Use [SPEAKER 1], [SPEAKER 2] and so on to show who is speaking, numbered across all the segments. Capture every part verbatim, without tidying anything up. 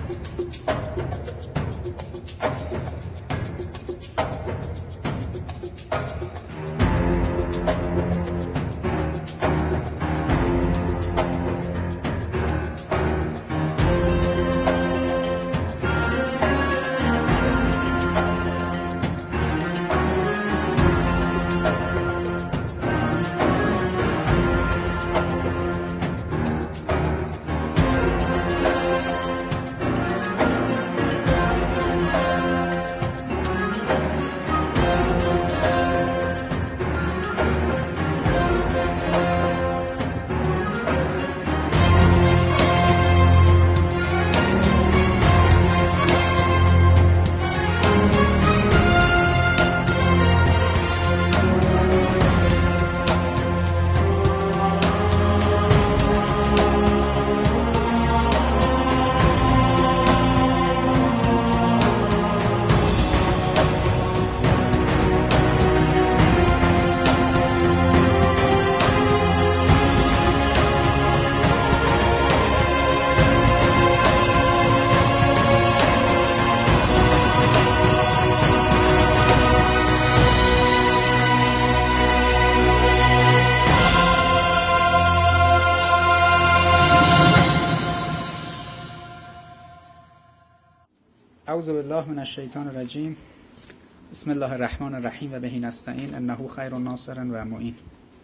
[SPEAKER 1] اعوذ بالله من الشیطان الرجیم. بسم الله الرحمن الرحیم و به نستعین انه خیر ناصر و معین.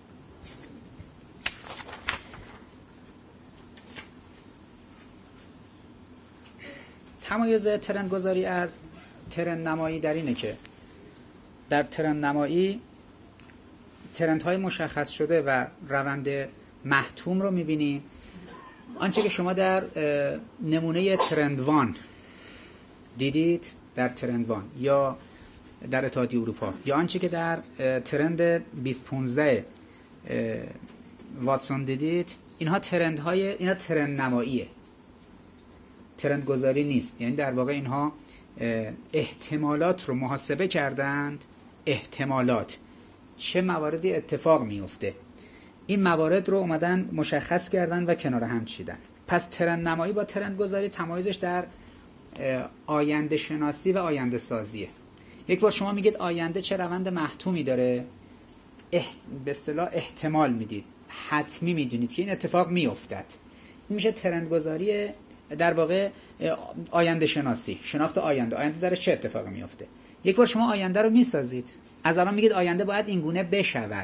[SPEAKER 1] تمایز ترند گذاری از ترند نمایی در اینه که در ترند نمایی ترندهای مشخص شده و روند محتوم رو میبینیم. آنچه که شما در نمونه ترند وان دیدید در ترند وان یا در اتحادیه اروپا، یا آنچه که در ترند بیست پانزده واتسون دیدید، اینها ترندهای اینها ترند نماییه، ترند گذاری نیست. یعنی در واقع اینها احتمالات رو محاسبه کردند، احتمالات چه مواردی اتفاق میفته، این موارد رو اومدن مشخص کردن و کنار هم چیدن. پس ترند نمایی با ترند گذاری تمایزش در آینده شناسی و آینده سازیه. یک بار شما میگید آینده چه روند محتومی داره، اح... به اصطلاح احتمال میدید، حتمی میدونید که این اتفاق میافتد. این میشه ترند گذاری، در واقع آینده شناسی، شناخت آینده، آینده داره چه اتفاقی میفته. یک بار شما آینده رو میسازید، از الان میگید آینده باید این گونه بشود،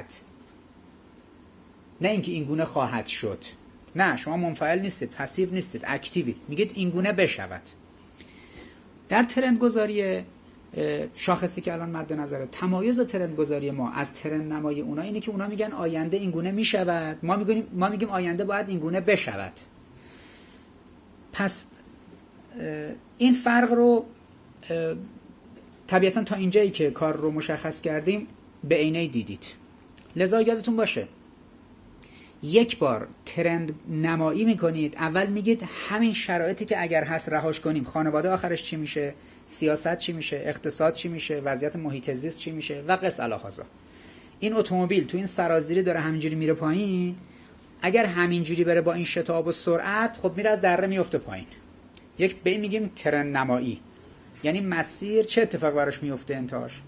[SPEAKER 1] نه اینکه این گونه خواهد شد. نه، شما منفعل نیستید، پسیو نیستید، اکتیوید، میگید این گونه بشود. در ترند گذاری شاخصی که الان مد نظره، تمایز ترند گذاری ما از ترند نمایی اونا اینه که اونا میگن آینده این گونه میشود، ما میگیم ما میگیم آینده باید این گونه بشود. پس این فرق رو طبیعتا تا اینجایی که کار رو مشخص کردیم به عینه دیدید. لذا یادتون باشه یک بار ترند نمایی میکنید، اول میگید همین شرایطی که اگر هست رهاش کنیم، خانواده آخرش چی میشه، سیاست چی میشه، اقتصاد چی میشه، وضعیت محیط زیست چی میشه و قص الهازا. این اتومبیل تو این سرازیری داره همینجوری میره پایین، اگر همینجوری بره با این شتاب و سرعت، خب میره از دره میفته پایین. یک به این میگیم ترند نمایی، یعنی مسیر چه اتفاق براش میفته انتهاش.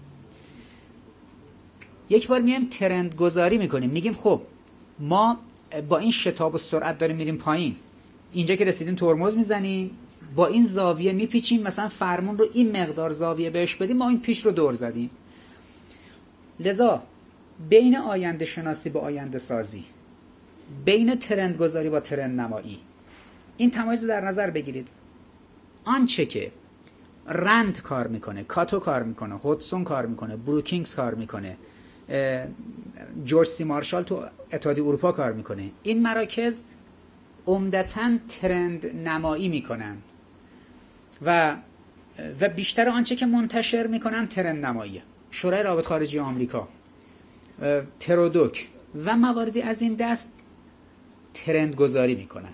[SPEAKER 1] یک بار میایم ترند گذاری میکنیم، میگیم خب ما با این شتاب و سرعت داریم میریم پایین، اینجا که رسیدیم ترمز میزنیم، با این زاویه میپیچیم، مثلا فرمون رو این مقدار زاویه بهش بدیم، ما این پیچ رو دور زدیم. لذا بین آینده شناسی با آینده سازی، بین ترند گذاری با ترند نمایی، این تمایز رو در نظر بگیرید. آنچه که رند کار میکنه، کاتو کار میکنه، هودسون کار میکنه، بروکینگز کار میکنه، جورج سی مارشال تو اتحادیه اروپا کار میکنه، این مراکز عمدتاً ترند نمایی میکنن و و بیشتر آنچه که منتشر میکنن ترند نماییه. شورای روابط خارجه آمریکا، ترودوک و مواردی از این دست ترند گذاری میکنن.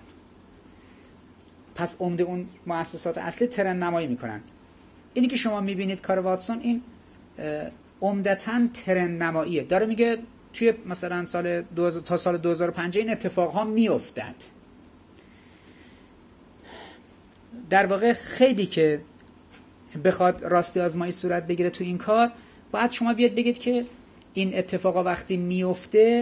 [SPEAKER 1] پس عمده اون مؤسسات اصلی ترند نمایی میکنن. اینی که شما میبینید کار واتسون، این عمدتاً ترند نماییه. داره میگه توی مثلا سال دو هزار تا سال دو هزار و پنج این اتفاق ها میافتد. در واقع خیلی که بخواد راستی آزمایی صورت بگیره تو این کار، باید شما بیاد بگید که این اتفاقا وقتی میفته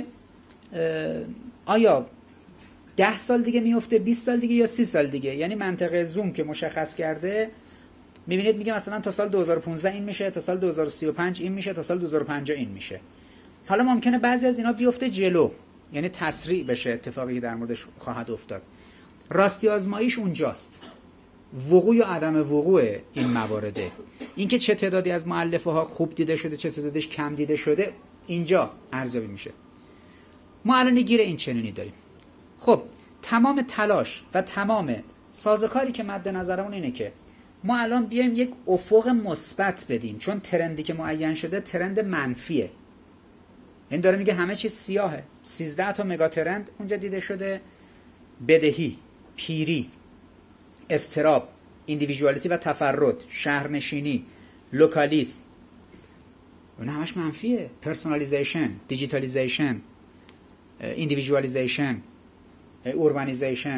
[SPEAKER 1] آیا ده سال دیگه میفته، بیست سال دیگه یا سی سال دیگه. یعنی منطقه زوم که مشخص کرده، میبینید میگه مثلا تا سال دو هزار و پانزده این میشه، تا سال دو هزار و سی و پنج این میشه، تا سال دو هزار و پنجاه این میشه. حالا ممکنه بعضی از اینا بیفته جلو، یعنی تسریع بشه اتفاقی که در موردش خواهد افتاد. راستی آزماییش اونجاست، وقوع یا عدم وقوع این موارده. اینکه چه تعدادی از مؤلفه ها خوب دیده شده، چه تعدادش کم دیده شده، اینجا ارزیابی میشه. ما الان گیر این چنینی داریم. خب تمام تلاش و تمام سازوکاری که مد نظرمون اینه که ما الان بیایم یک افق مثبت بدیم، چون ترندی که معین شده ترند منفیه. این داره میگه همه چیز سیاهه. سیزده تا مگا ترند اونجا دیده شده: بدهی، پیری، استراب، ایندیویدوالیتی و تفرد، شهرنشینی، لوکالیسم. اون همش منفیه. پرسونالیزیشن، دیجیتالیزیشن، ایندیویدوالیزیشن، اوربانیزیشن.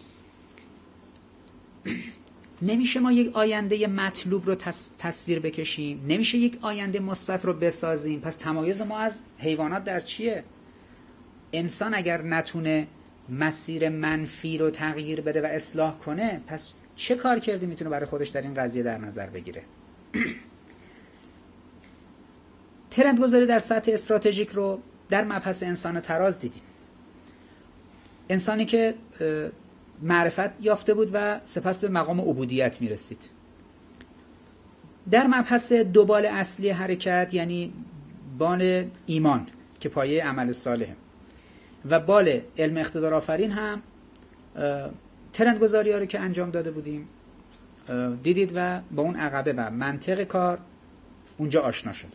[SPEAKER 1] نمیشه ما یک آینده مطلوب رو تصویر بکشیم، نمیشه یک آینده مثبت رو بسازیم. پس تمایز ما از حیوانات در چیه؟ انسان اگر نتونه مسیر منفی رو تغییر بده و اصلاح کنه، پس چه کار کردی میتونه برای خودش در این قضیه در نظر بگیره؟ ترند گذاری در سطح استراتژیک رو در مبحث انسان تراز دیدیم. انسانی که معرفت یافته بود و سپس به مقام عبودیت میرسید. در مبحث دو بال اصلی حرکت، یعنی بال ایمان که پایه عمل صالحه و بال علم اقتدار آفرین، هم ترند گذاری ها رو که انجام داده بودیم دیدید و با اون عقبه و منطق کار اونجا آشنا شدید.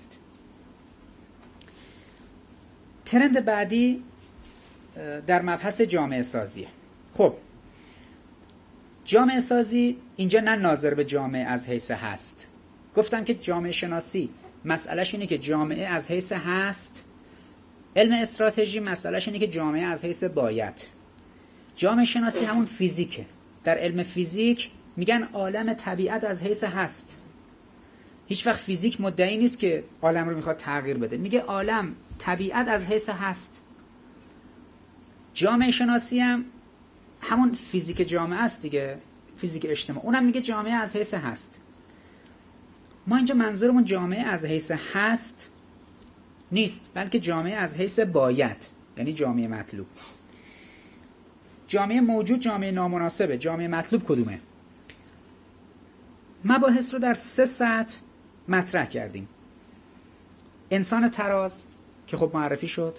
[SPEAKER 1] ترند بعدی در مبحث جامعه سازیه. خب جامعه سازی اینجا نه ناظر به جامعه از حیث هست. گفتم که جامعه شناسی مسئلهش اینه که جامعه از حیث هست، علم استراتژی مسئلهش اینه که جامعه از حیث باید. جامعه شناسی همون فیزیکه. در علم فیزیک میگن عالم طبیعت از حیث هست. هیچ وقت فیزیک مدعی نیست که عالم رو میخواد تغییر بده، میگه عالم طبیعت از حیث هست. جامعه شناسی هم همون فیزیک جامعه است دیگه، فیزیک اجتماع، اونم میگه جامعه از حیث هست. ما اینجا منظورمون جامعه از حیث هست نیست، بلکه جامعه از حیث باید، یعنی جامعه مطلوب. جامعه موجود جامعه نامناسبه، جامعه مطلوب کدومه؟ مباحث رو در سه سطح مطرح کردیم. انسان تراز که خب معرفی شد،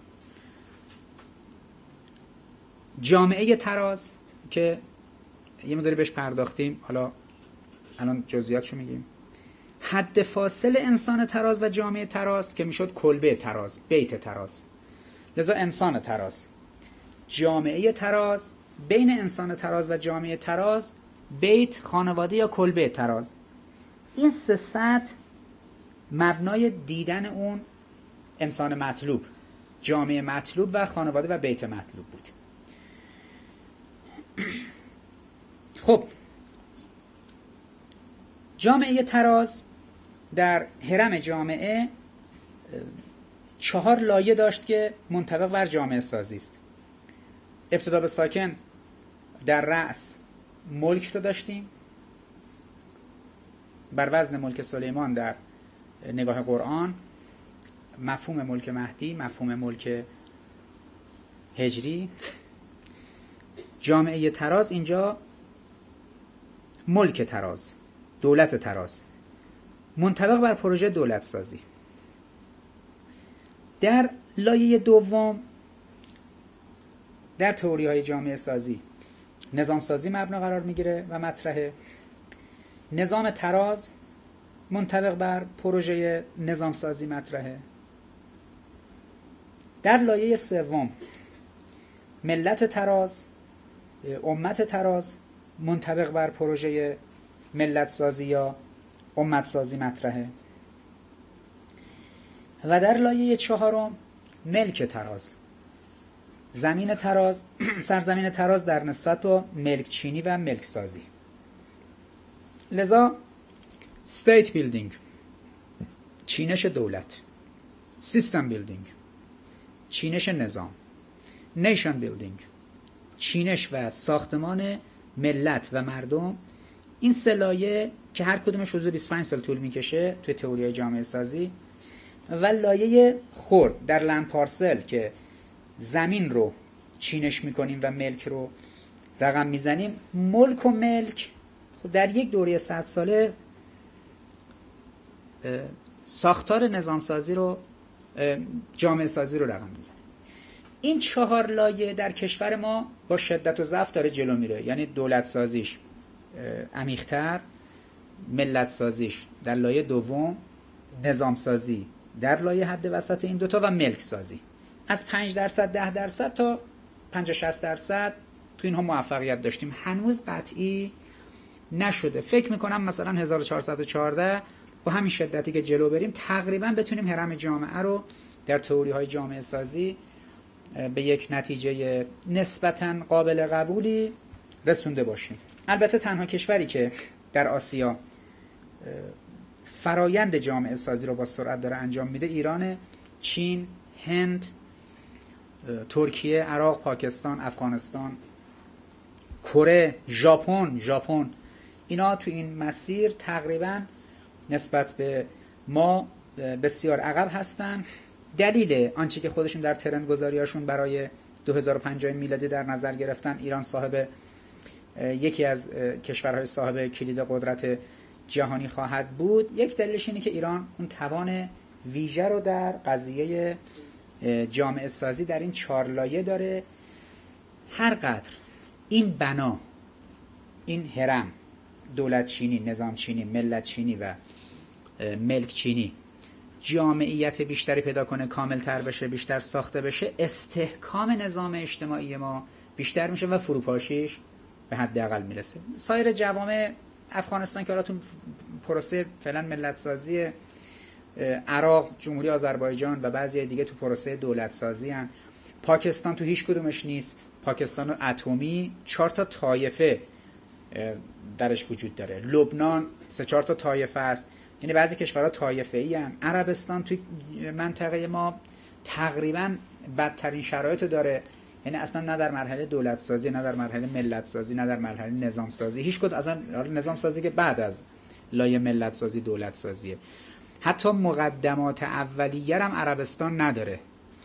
[SPEAKER 1] جامعه تراز که یه مقداری بهش پرداختیم، حالا الان جزئیاتشو میگیم. حد فاصل انسان تراز و جامعه تراز که میشد کلبه تراز، بیت تراز. لذا انسان تراز، جامعه تراز، بین انسان تراز و جامعه تراز بیت، خانواده یا کلبه تراز. این سه سطح مبنای دیدن اون انسان مطلوب، جامعه مطلوب و خانواده و بیت مطلوب بود. خب جامعه تراز در هرم جامعه چهار لایه داشت که منطبق بر جامعه سازی است. ابتدا به ساکن در رأس ملک رو داشتیم، بر وزن ملک سلیمان در نگاه قرآن، مفهوم ملک مهدی، مفهوم ملک هجری. جامعه تراز اینجا ملک تراز، دولت تراز، منطبق بر پروژه دولت سازی. در لایه دوم در تئوری های جامعه سازی نظام سازی مبنا قرار میگیره و مطرحه. نظام تراز منطبق بر پروژه نظام سازی مطرحه. در لایه سوم ملت تراز، امت تراز منطبق بر پروژه ملت سازی یا امت سازی مطرحه. و در لایه چهارم ملک تراز، زمین تراز، سرزمین تراز در نسبت با ملک چینی و ملک سازی. لذا state building چینش دولت، system building چینش نظام، nation building چینش و ساختمان ملت و مردم، این سه لایه که هر کدومش حدود بیست و پنج سال طول میکشه توی تئوری جامعه سازی، و لایه خرد در لند پارسل که زمین رو چینش میکنیم و ملک رو رقم میزنیم. ملک و ملک در یک دوره صد ساله ساختار نظام سازی رو، جامعه سازی رو رقم میزنیم. این چهار لایه در کشور ما با شدت و ضعف داره جلو میره، یعنی دولت سازیش عمیق‌تر، ملت سازیش در لایه دوم، نظام سازی در لایه حد وسط این دوتا و ملک سازی از پنج درصد ده درصد تا پنجاه شصت درصد تو اینها موفقیت داشتیم. هنوز قطعی نشده. فکر میکنم مثلا هزار و چهارصد و چهارده با همین شدتی که جلو بریم تقریبا بتونیم هرم جامعه رو در تئوری های جامعه سازی به یک نتیجه نسبتاً قابل قبولی رسونده باشیم. البته تنها کشوری که در آسیا فرایند جامعه سازی رو با سرعت داره انجام میده ایران، چین، هند، ترکیه، عراق، پاکستان، افغانستان، کره، ژاپن ژاپن اینا تو این مسیر تقریبا نسبت به ما بسیار عقب هستن. دلیل آنچه که خودشون در ترند گذاریاشون برای دو هزار و پنجاه میلادی در نظر گرفتن ایران صاحب یکی از کشورهای صاحب کلید قدرت جهانی خواهد بود، یک دلیلش اینه که ایران اون توان ویژه رو در قضیه جامعه سازی در این چهار لایه داره. هر قدر این بنا، این هرم، دولت چینی، نظام چینی، ملت چینی و ملک چینی جامعیت بیشتری پیدا کنه، کامل تر بشه، بیشتر ساخته بشه، استحکام نظام اجتماعی ما بیشتر میشه و فروپاشیش به حداقل میرسه. سایر جوامع، افغانستان که الان تو پروسه فعلا ملت سازی، عراق، جمهوری آذربایجان و بعضی دیگه تو پروسه دولت سازی هن. پاکستان تو هیچ کدومش نیست. پاکستان اتمی چهار تا طایفه درش وجود داره. لبنان سه چهار تا طایفه است، یعنی بعضی کشورها طایفه‌ای هستند. عربستان توی منطقه ما تقریبا بدترین شرایط داره، یعنی اصلا نه در مرحله دولت سازی، نه در مرحله ملت سازی، نه در مرحله نظام سازی. هیچ کدوم اصلا نظام سازی که بعد از لایه ملت سازی دولت سازیه. حتی مقدمات اولیه هم عربستان نداره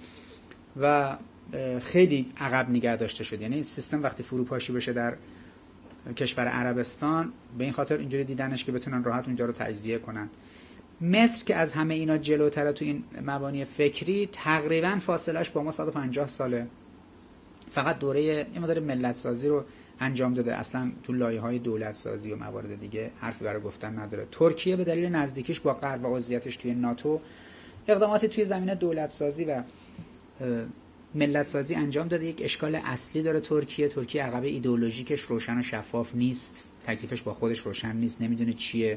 [SPEAKER 1] و خیلی عقب نگه داشته شد. یعنی سیستم وقتی فروپاشی بشه در کشور عربستان به این خاطر اینجوری دیدنش که بتونن راحت اونجا رو تجزیه کنن. مصر که از همه اینا جلوتره تو این مبانی فکری، تقریبا فاصلش با ما صد و پنجاه ساله. فقط دوره یه مقدار ملت سازی رو انجام داده، اصلا تو لایه‌های دولت سازی و موارد دیگه حرفی برای گفتن نداره. ترکیه به دلیل نزدیکیش با غرب و عضویتش توی ناتو اقداماتی توی زمینه دولت سازی و ملت سازی انجام داده. یک اشکال اصلی داره ترکیه. ترکیه عقبه ایدئولوژیکش روشن و شفاف نیست، تکلیفش با خودش روشن نیست، نمیدونه چیه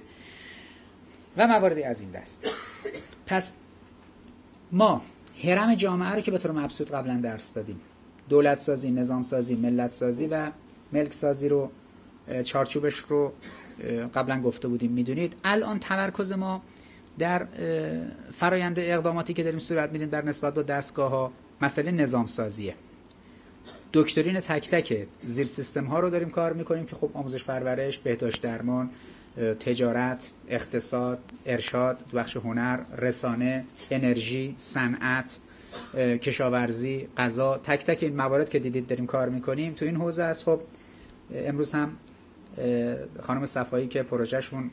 [SPEAKER 1] و مواردی از این دست. پس ما هرم جامعه رو که به طور مبسوط قبلا درس دادیم، دولت سازی، نظام سازی، ملت سازی و ملک سازی رو، چارچوبش رو قبلا گفته بودیم، میدونید. الان تمرکز ما در فرایند اقداماتی که داریم صورت میدیم در نسبت با دستگاه ها مسئله نظام سازیه. دکترین تک تک زیر سیستم ها رو داریم کار میکنیم که خب آموزش پرورش، بهداشت درمان، تجارت، اقتصاد، ارشاد، بخش هنر، رسانه، انرژی، صنعت، کشاورزی، غذا، تک تک این موارد که دیدید داریم کار میکنیم تو این حوزه است. خب امروز هم خانم صفایی که پروژهشون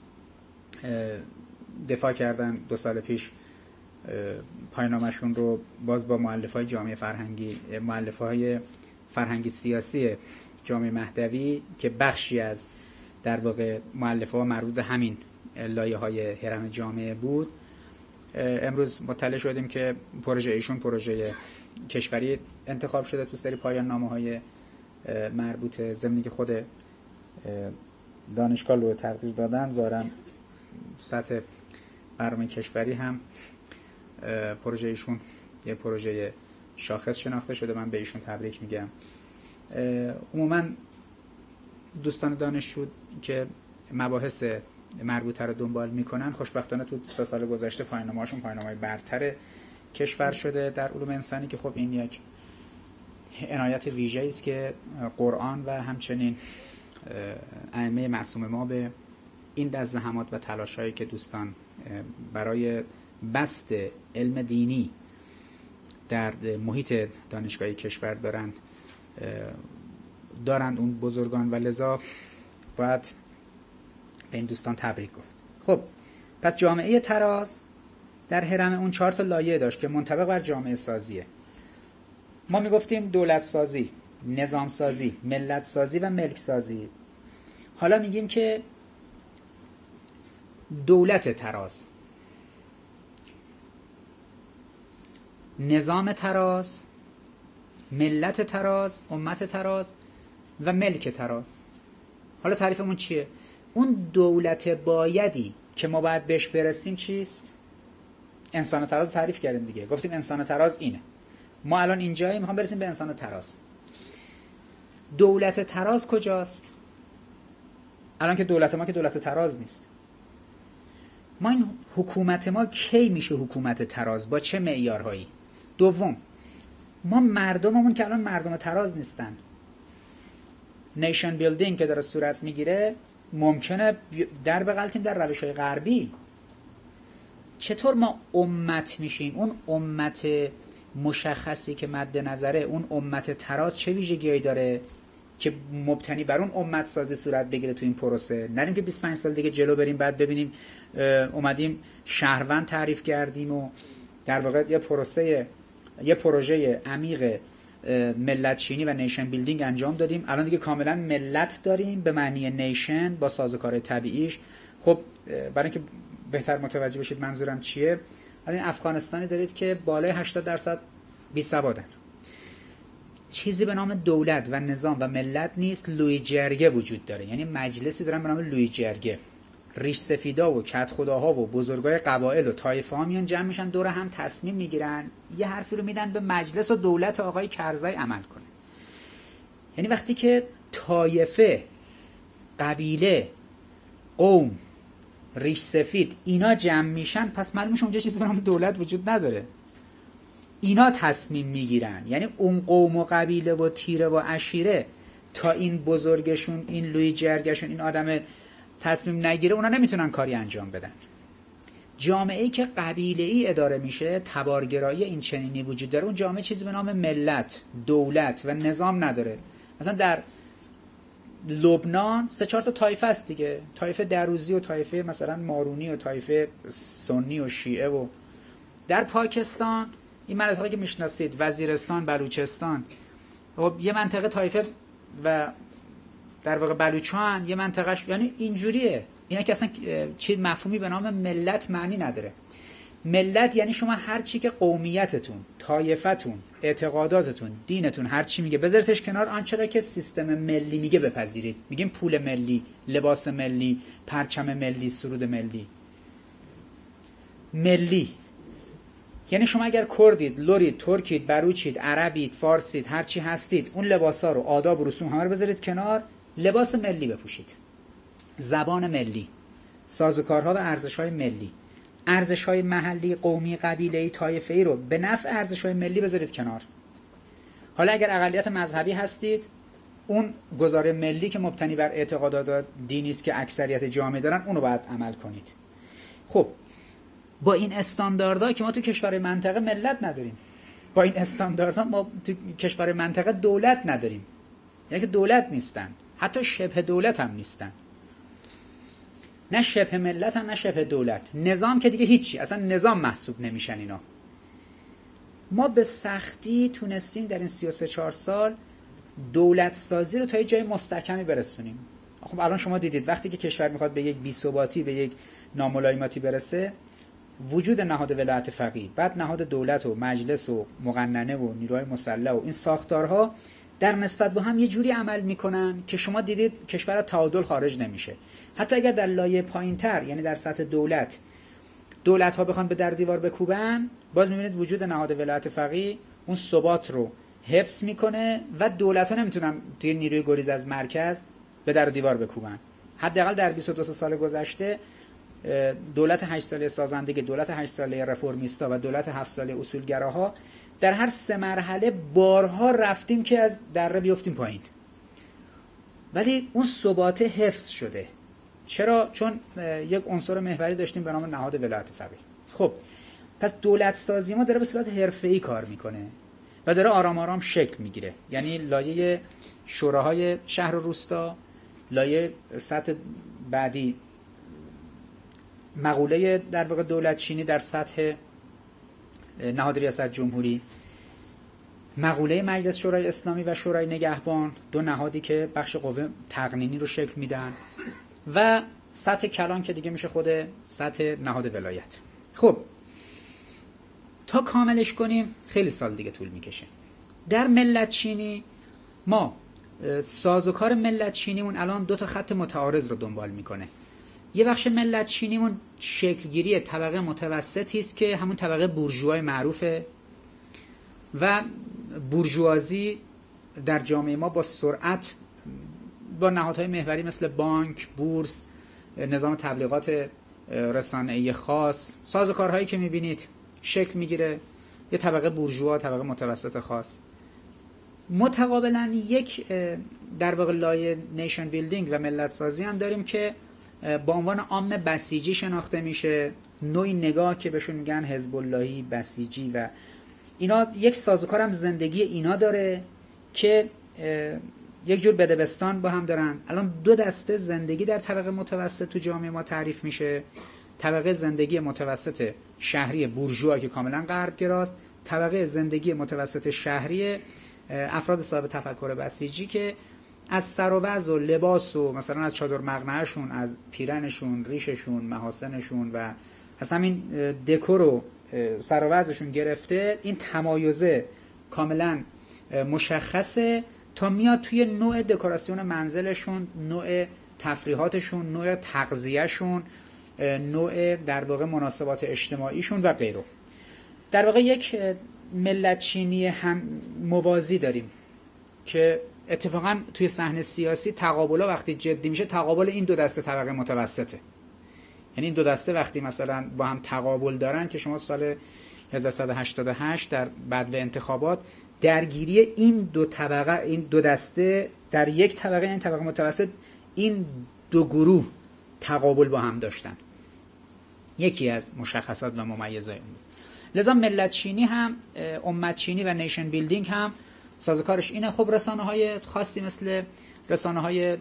[SPEAKER 1] دفاع کردن دو سال پیش پایان‌نامه‌شون رو باز با مؤلفه‌های جامعه فرهنگی، مؤلفه‌های فرهنگی سیاسی جامعه مهدوی که بخشی از در واقع مؤلفه‌ها مربوط به همین لایه‌های هرم جامعه بود، امروز مطلع شدیم که پروژه ایشون پروژه کشوری انتخاب شده تو سری پایان نامه‌های مربوط، ضمن که خود دانشگاه رو تقدیر دادن، ظاهراً سطح برنامه کشوری هم پروژه ایشون یه پروژه شاخص شناخته شده. من به ایشون تبریک میگم. عموماً دوستان دانشجو که مباحث مربوطه رو دنبال میکنن خوشبختانه تو سه سال گذشته پایان‌نامه‌هاشون پایان‌نامه‌های برتر کشور شده در علوم انسانی که خب این یک عنایت ویژه‌ای است که قرآن و همچنین ائمه معصوم ما به این دست زحمات و تلاش‌هایی که دوستان برای بسط علم دینی در محیط دانشگاهی کشور دارند دارند اون بزرگان و لذا باید به این دوستان تبریک گفت. خب پس جامعه تراز در هرم اون چهار تا لایه داشت که منطبق بر جامعه سازیه. ما میگفتیم دولت سازی، نظام سازی، ملت سازی و ملک سازی. حالا میگیم که دولت تراز، نظام تراز، ملت تراز، امت تراز و ملک تراز. حالا تعریفمون چیه؟ اون دولت بایدی که ما باید بهش برسیم چیست؟ انسان تراز تعریف کردیم دیگه، گفتیم انسان تراز اینه. ما الان اینجاییم، میخوام برسیم به انسان تراز. دولت تراز کجاست؟ الان که دولت ما که دولت تراز نیست. ما این حکومت ما کی میشه حکومت تراز؟ با چه معیارهایی؟ دوم، ما مردممون که الان مردم تراز نیستن. نیشن بیلدینگ که داره صورت میگیره ممکنه در بغلتیم در روش‌های غربی. چطور ما امت میشیم؟ اون امت مشخصی که مد نظره، اون امت تراز چه ویژگی‌هایی داره که مبتنی بر اون امت سازی صورت بگیره تو این پروسه؟ نریم که بیست و پنج سال دیگه جلو بریم بعد ببینیم اومدیم شهروند تعریف کردیم و در واقع یه پروسه یه پروژه عمیق ملت چینی و نیشن بیلدینگ انجام دادیم، الان دیگه کاملا ملت داریم به معنی نیشن با سازوکار طبیعیش. خب برای اینکه بهتر متوجه بشید منظورم چیه، الان افغانستانی دارید که بالای هشتاد درصد بی سوادن. چیزی به نام دولت و نظام و ملت نیست، لوی جرگه وجود داره. یعنی مجلسی دارن به نام لوی جرگه، ریش سفیدا و کت خداها و بزرگای قبایل و طایفه ها میان جمع میشن دور هم تصمیم میگیرن، یه حرفی رو میدن به مجلس و دولت آقای کرزی عمل کنه. یعنی وقتی که طایفه، قبیله، قوم، ریش سفید اینا جمع میشن، پس معلومه اونجا چیزی به نام دولت وجود نداره. اینا تصمیم میگیرن. یعنی اون قوم و قبیله و تیره و عشیره تا این بزرگشون، این لوی جرگشون، این آدم تصمیم نگیره، اونا نمیتونن کاری انجام بدن. جامعه‌ای که قبیله‌ای اداره میشه، تبارگرایی این چنینی وجود داره. اون جامعه چیزی به نام ملت، دولت و نظام نداره. مثلا در لبنان سه چهار تا طایفه است دیگه، طایفه دروزی و طایفه مثلا مارونی و طایفه سنی و شیعه. و در پاکستان این مناطقی که میشناسید، وزیرستان، بلوچستان، خب یه منطقه طایفه و در واقع بلوچان یه منطقهش، یعنی اینجوریه. اینا که اصلا چیز مفهومی به نام ملت معنی نداره. ملت یعنی شما هر چی که قومیتتون، طایفتون، اعتقاداتتون، دینتون هر چی میگه بذارتش کنار، آنچه را که سیستم ملی میگه بپذیرید. میگیم پول ملی، لباس ملی، پرچم ملی، سرود ملی. ملی یعنی شما اگر کردید، لورید، ترکید، بلوچید، عربید، فارسید، هر چی هستید، اون لباسا رو، آداب و رسوم همه رو بذارید کنار، لباس ملی بپوشید. زبان ملی، سازوکارها و ارزش‌های ملی، ارزش‌های محلی، قومی، قبیله‌ای، طایفه‌ای رو به نفع ارزش‌های ملی بذارید کنار. حالا اگر اقلیت مذهبی هستید، اون گزاره ملی که مبتنی بر اعتقادات دینی است که اکثریت جامعه دارن، اون رو باید عمل کنید. خب با این استانداردها که ما تو کشور منطقه ملت نداریم، با این استانداردها ما تو کشور منطقه دولت نداریم. یعنی که دولت نیستن، حتی شبه دولت هم نیستن. نه شبه ملت هم نه شبه دولت. نظام که دیگه هیچی، اصلا نظام محسوب نمیشن اینا. ما به سختی تونستیم در این سی و سه چهار سال دولت سازی رو تا یه جای مستحکمی برسونیم. خب الان شما دیدید وقتی که کشور میخواد به یک بی‌ثباتی، به یک ناملایماتی برسه، وجود نهاد ولایت فقیه، بعد نهاد دولت و مجلس و مقننه و نیروهای مسلح و این ساختارها در نسبت با هم یه جوری عمل میکنن که شما دیدید کشور از تعادل خارج نمیشه. حتی اگر در لایه پایینتر، یعنی در سطح دولت، دولت ها بخوان به در دیوار بکوبن، باز میبینید وجود نهاد ولایت فقیه اون ثبات رو حفظ میکنه و دولت ها نمیتونن توی نیروی گریز از مرکز به در دیوار بکوبن. حداقل در بیست و دو سال گذشته دولت هشت ساله سازندگی، دولت هشت ساله رفرمیستا و دولت هفت ساله اصولگراها در هر سه مرحله بارها رفتیم که از دره بیفتیم پایین، ولی اون ثبات حفظ شده. چرا؟ چون یک عنصر محوری داشتیم به نام نهاد ولایت فقیه. خب پس دولت سازی ما داره به صورت حرفه‌ای کار میکنه و داره آرام آرام شکل میگیره. یعنی لایه شوراهای شهر و روستا، لایه سطح بعدی مقوله در واقع دولت چینی در سطح نهاد ریاست جمهوری، مقوله مجلس شورای اسلامی و شورای نگهبان، دو نهادی که بخش قوه تقنینی رو شکل میدن، و سطح کلان که دیگه میشه خود سطح نهاد ولایت. خب تا کاملش کنیم خیلی سال دیگه طول میکشه. در ملت چینی ما سازوکار ملت چینیمون الان دو تا خط متعارض رو دنبال میکنه. یه بخش ملت چینیمون شکلگیری طبقه متوسطی است که همون طبقه بورژوای معروفه و بورژوازی در جامعه ما با سرعت با نهادهای محوری مثل بانک، بورس، نظام تبلیغات رسانه‌ای خاص، سازوکارهایی که میبینید شکل میگیره. یه طبقه بورژوا، طبقه متوسط خاص. متقابلا یک در واقع لایه نیشن بیلدینگ و ملت سازی هم داریم که با عنوان عام بسیجی شناخته میشه، نوعی نگاه که بهشون میگن حزب اللهی، بسیجی، و اینا یک سازوکار هم زندگی اینا داره که یک جور بدبستان با هم دارن. الان دو دسته زندگی در طبقه متوسط تو جامعه ما تعریف میشه: طبقه زندگی متوسط شهری بورژوا که کاملا غربگراست، طبقه زندگی متوسط شهری افراد صاحب تفکر بسیجی که از سر و وضع و لباس و مثلا از چادر مقنعه‌شون، از پیرنشون، ریششون، محاسنشون و از همین دکور و سر و وضعشون گرفته این تمایزه کاملا مشخصه تا میاد توی نوع دکوراسیون منزلشون، نوع تفریحاتشون، نوع تغذیه‌شون، نوع در واقع مناسبات اجتماعیشون و غیره. در واقع یک ملت چینی هم موازی داریم که اتفاقا توی صحنه سیاسی تقابل‌ها وقتی جدی میشه تقابل این دو دسته طبقه متوسطه. یعنی این دو دسته وقتی مثلا با هم تقابل دارن که شما سال هزار و سیصد و هشتاد و هشت در بعد انتخابات درگیری این دو طبقه، این دو دسته در یک طبقه، این طبقه متوسط، این دو گروه تقابل با هم داشتن، یکی از مشخصات و ممیزات اون. لذا ملت چینی هم، امت چینی و نیشن بیلدینگ هم سازوکارش اینه. خب رسانه های خاصی مثل رسانه های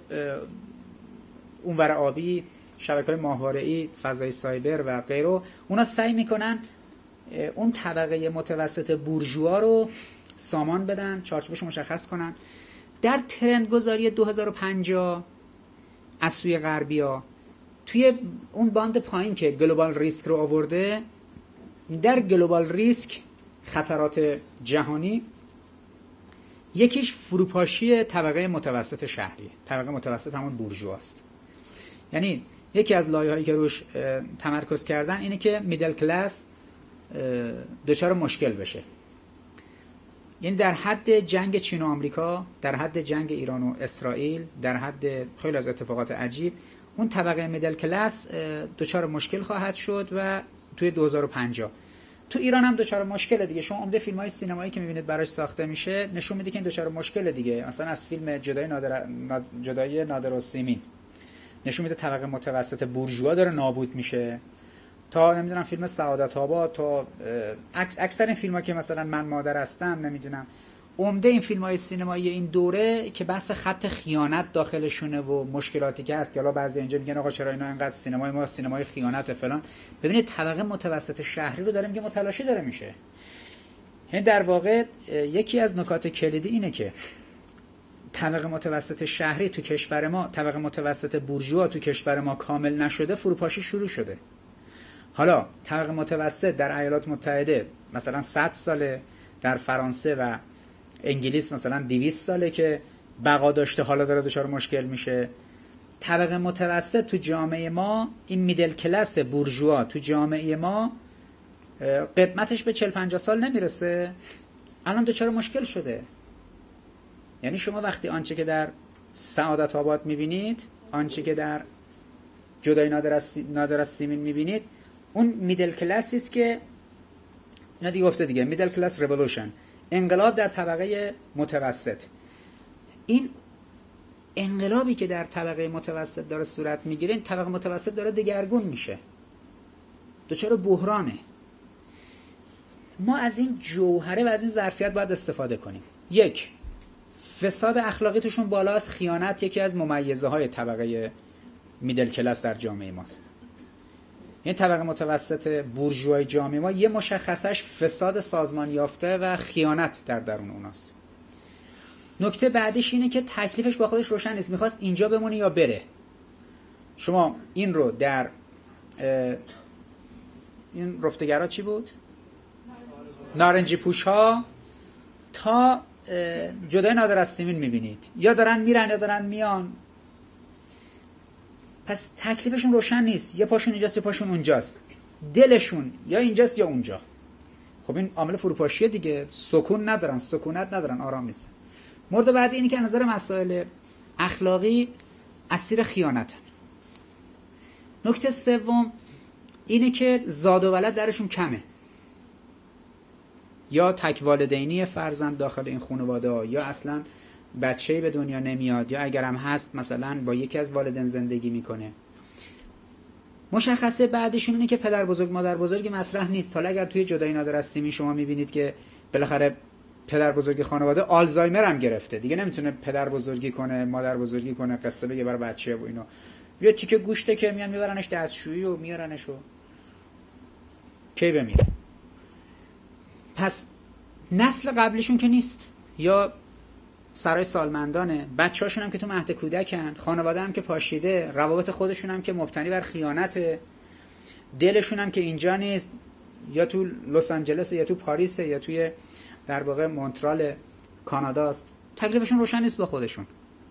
[SPEAKER 1] اونور آبی، شبکه‌های ماهواره‌ای، فضای سایبر و غیره، اونا سعی میکنن اون طبقه متوسط بورژوا رو سامان بدن، چارچوبش مشخص کنن. در ترندگذاری دو هزار و پنجاه از سوی غربیا توی اون باند پایین که گلوبال ریسک رو آورده، در گلوبال ریسک خطرات جهانی یکیش فروپاشی طبقه متوسط شهری، طبقه متوسط همون بورژواست. یعنی یکی از لایه‌هایی که روش تمرکز کردن اینه که میدل کلاس دچار مشکل بشه. یعنی در حد جنگ چین و آمریکا، در حد جنگ ایران و اسرائیل، در حد خیلی از اتفاقات عجیب، اون طبقه میدل کلاس دچار مشکل خواهد شد و توی دو هزار و پنجاه تو ایران هم دچار مشکل دیگه. شما عمده فیلم‌های سینمایی که می‌بینید براش ساخته میشه نشون میده که این دچار مشکل دیگه. مثلا از فیلم جدای نادر جدای نادر و سیمین نشون میده طبقه متوسط بورژوا داره نابود میشه، تا نمیدونم فیلم سعادت آباد، تا اکثر این فیلم‌ها که مثلا من مادر هستم، نمیدونم، عمده این فیلم‌های سینمایی این دوره که بحث خط خیانت داخلشونه و مشکلاتی که هست که حالا بعضی اینجا میگن آقا چرا اینا اینقدر سینمای ما سینمای خیانت فلان. ببینید طبقه متوسط شهری رو داره میگه متلاشی داره میشه. یعنی در واقع یکی از نکات کلیدی اینه که طبقه متوسط شهری تو کشور ما، طبقه متوسط بورژوا تو کشور ما کامل نشده، فروپاشی شروع شده. حالا طبقه متوسط در ایالات متحده مثلا صد ساله، در فرانسه و انگلیس مثلا دویست ساله که بقا داشته، حالا داره دچار مشکل میشه. طبقه متوسط تو جامعه ما، این میدل کلاس بورژوا تو جامعه ما قدمتش به چهل پنجاه سال نمیرسه، الان دچار مشکل شده. یعنی شما وقتی آنچه که در سعادت آباد میبینید آنچه که در جدای نادر از نادر از سیمین میبینید اون میدل کلاسی است که اینا دیگه گفته دیگه، میدل کلاس ریولوشن، انقلاب در طبقه متوسط. این انقلابی که در طبقه متوسط داره صورت میگیره، این طبقه متوسط داره دگرگون میشه، دچار بحرانه. ما از این جوهره و از این ظرفیت باید استفاده کنیم. یک، فساد اخلاقی توشون بالا است، خیانت یکی از ممیزه های طبقه میدل کلاس در جامعه ماست. این طبقه متوسط بورژوای جامعه ما یه مشخصش فساد سازمان یافته و خیانت در درون اوناست. نکته بعدیش اینه که تکلیفش با خودش روشن نیست، میخواست اینجا بمونه یا بره. شما این رو در این رفتگرها چی بود؟ نارنجی پوش ها تا جدای نادر از سیمین میبینید، یا دارن میرن یا دارن میان. پس تکلیفشون روشن نیست، یه پاشون اینجاست یه پاشون اونجاست، دلشون یا اینجاست یا اونجا. خب این عامل فروپاشیه دیگه، سکون ندارن، سکونت ندارن، آرام نیستن. مورد بعدی اینه که از نظر مسائل اخلاقی اسیر خیانتن. نکته سوم اینه که زاد و ولد درشون کمه، یا تک والدینی فرزند داخل این خانواده ها، یا اصلا بچه‌ای به دنیا نمیاد، یا اگرم هست مثلا با یکی از والدین زندگی میکنه. مشخصه بعدشون اینه که پدر بزرگ مادر بزرگی مطرح نیست. حالا اگر توی جدای نادر از سیمین شما میبینید که بالاخره پدر بزرگ خانواده آلزایمر هم گرفته، دیگه نمیتونه پدر بزرگی کنه، مادر بزرگی کنه، قصه بگه برای بچه و اینا، یه تیکه گوشته که میان میبرنش دستشویی و میارنش و کی بمیره. پس نسل قبلیشون که نیست، یا سرای سالمندانه، بچه‌هاشون هم که تو مهد کودکن، خانواده هم که پاشیده، روابط خودشون هم که مبتنی بر خیانته، دلشون هم که اینجا نیست، یا تو لس آنجلس یا تو پاریس یا توی در واقع مونترال کاناداست. تکلیفشون روشن نیست با خودشون.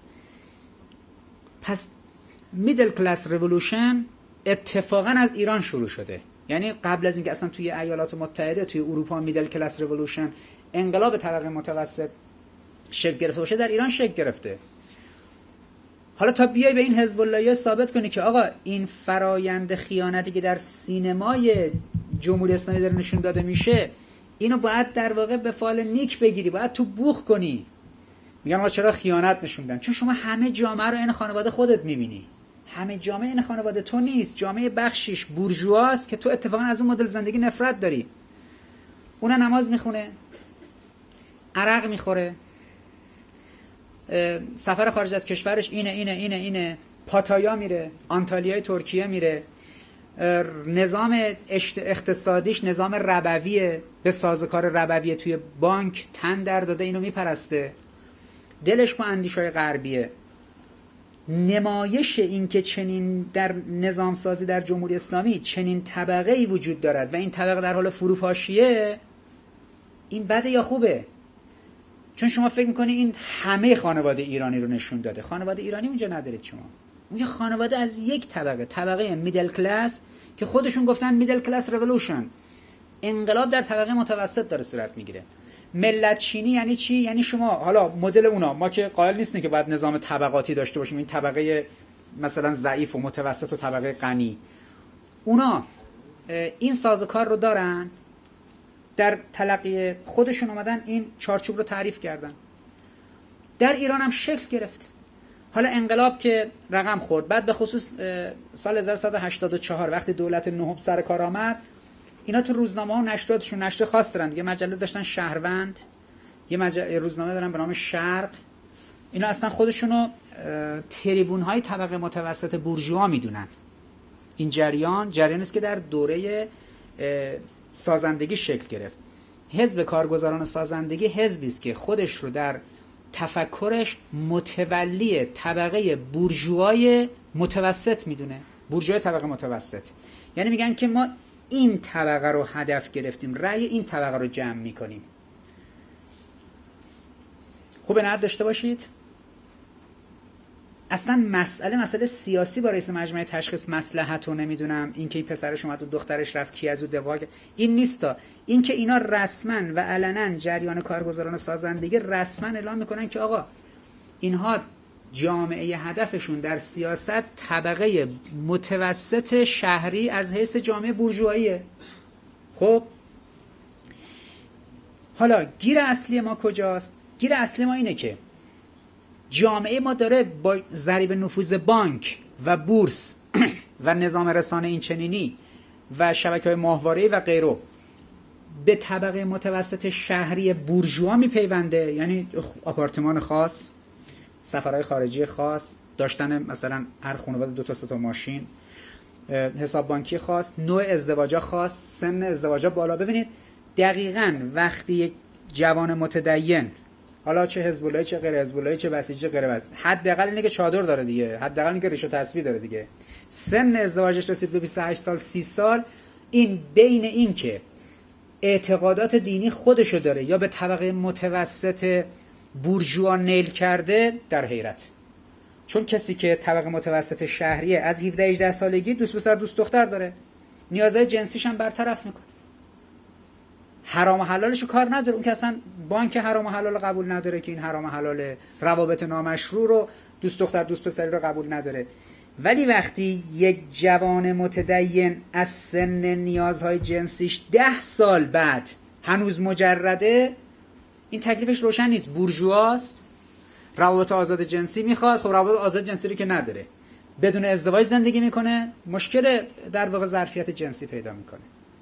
[SPEAKER 1] پس میدل کلاس ریولوشن اتفاقا از ایران شروع شده. یعنی قبل از اینکه اصلا توی ایالات متحده، توی اروپا میدل کلاس ریولوشن، انقلاب طبقه متوسط شکل گرفته باشه، در ایران شکل گرفته. حالا تا بیای به این حزب اللهی ثابت کنی که آقا این فرایند خیانتی که در سینمای جمهوری اسلامی داره نشون داده میشه، اینو باید در واقع به فال نیک بگیری، باید تو بوخ کنی. میگن آقا چرا خیانت نشون میدن؟ چون شما همه جامعه رو این خانواده خودت میبینی. همه جامعه این خانواده تو نیست، جامعه بخشیش بورژواست که تو اتفاقا از اون مدل زندگی نفرت داری. اون نماز میخونه، عرق میخوره، سفر خارج از کشورش اینه اینه اینه اینه پاتایا میره، آنتالیای ترکیه میره، نظام اقتصادیش نظام ربویه، به سازوکار ربویه، توی بانک تن در داده، اینو میپرسته، دلش با اندیشای غربیه. نمایش این که چنین در نظام سازی در جمهوری اسلامی چنین طبقه‌ای وجود دارد و این طبقه در حال فروپاشیه، این بده یا خوبه؟ چون شما فکر میکنی این همه خانواده ایرانی رو نشون داده. خانواده ایرانی اونجا ندارید شما. اون یه خانواده از یک طبقه، طبقه میدل کلاس، که خودشون گفتن میدل کلاس ریولوشن، انقلاب در طبقه متوسط داره صورت میگیره. ملت چینی یعنی چی؟ یعنی شما حالا مدل اونا، ما که قائل نیستیم که باید نظام طبقاتی داشته باشیم، این طبقه مثلا ضعیف و متوسط و طبقه غنی، اونا این سازوکار رو دارن، در تلقی خودشون اومدن این چارچوب رو تعریف کردن. در ایران هم شکل گرفت. حالا انقلاب که رقم خورد، بعد به خصوص سال هزار و سیصد و هشتاد و چهار وقتی دولت نهم سر کار آمد، اینا تو روزنامه ها و نشراتشون، نشر خاص دارن دیگه، مجله داشتن شهروند، یه مجله روزنامه دارن به نام شرق، اینا اصلا خودشونو تریبون های طبقه متوسط بورژوا میدونن. این جریان جریانی است که در دوره سازندگی شکل گرفت. حزب کارگزاران سازندگی حزبی است که خودش رو در تفکرش متولی طبقه بورژوای متوسط میدونه. بورژوای طبقه متوسط یعنی میگن که ما این طبقه رو هدف گرفتیم، رأی این طبقه رو جمع میکنیم. خوب نهاد داشته باشید. اصلا مسئله مسئله سیاسی با رئیس مجمع تشخیص مصلحت و نمیدونم این که این پسرش اومد و دخترش رفت کی از او دفاع، این نیستا. این که اینا رسما و علنا جریان کارگزاران سازندگی رسما اعلام میکنن که آقا اینها جامعه هدفشون در سیاست طبقه متوسط شهری از حیث جامعه بورژواییه. خب حالا گیر اصلی ما کجاست؟ گیر اصلی ما اینه که جامعه ما داره با ضریب نفوذ بانک و بورس و نظام رسانه این چنینی و شبکه‌های ماهواره‌ای و غیره به طبقه متوسط شهری بورژوا میپیونده، یعنی آپارتمان خاص، سفرهای خارجی خاص، داشتن مثلا هر خانواده دو تا سه تا ماشین، حساب بانکی خاص، نوع ازدواجا خاص، سن ازدواجا بالا. ببینید دقیقاً وقتی یک جوان متدین، حالا چه حزب اللهی چه غیر حزب اللهی چه بسیجی چه غیر بسیجی، حداقل اینه که چادر داره دیگه، حداقل اینه که ریش و تسبیح داره دیگه، سن ازدواجش رسید به بیست و هشت سال سی سال، این بین این که اعتقادات دینی خودشو داره یا به طبقه متوسط بورژوا نیل کرده، در حیرت. چون کسی که طبقه متوسط شهریه از هفده هجده سالگی دوست پسر دوست دختر داره، نیازهای جنسیش هم برطرف میکنه، حرام و حلالشو کار نداره. اون که اصلا بانک حرام و حلال قبول نداره که این حرام و حلال، روابط نامشروع رو، دوست دختر دوست پسری رو قبول نداره. ولی وقتی یک جوان متدین از سن نیازهای جنسیش ده سال بعد هنوز مجرده، این تکلیفش روشن نیست، بورژواست، روابط آزاد جنسی میخواد. خب روابط آزاد جنسی رو که نداره، بدون ازدواج زندگی میکنه، مشکل در واقع ظرفیت جنسی پیدا میکنه.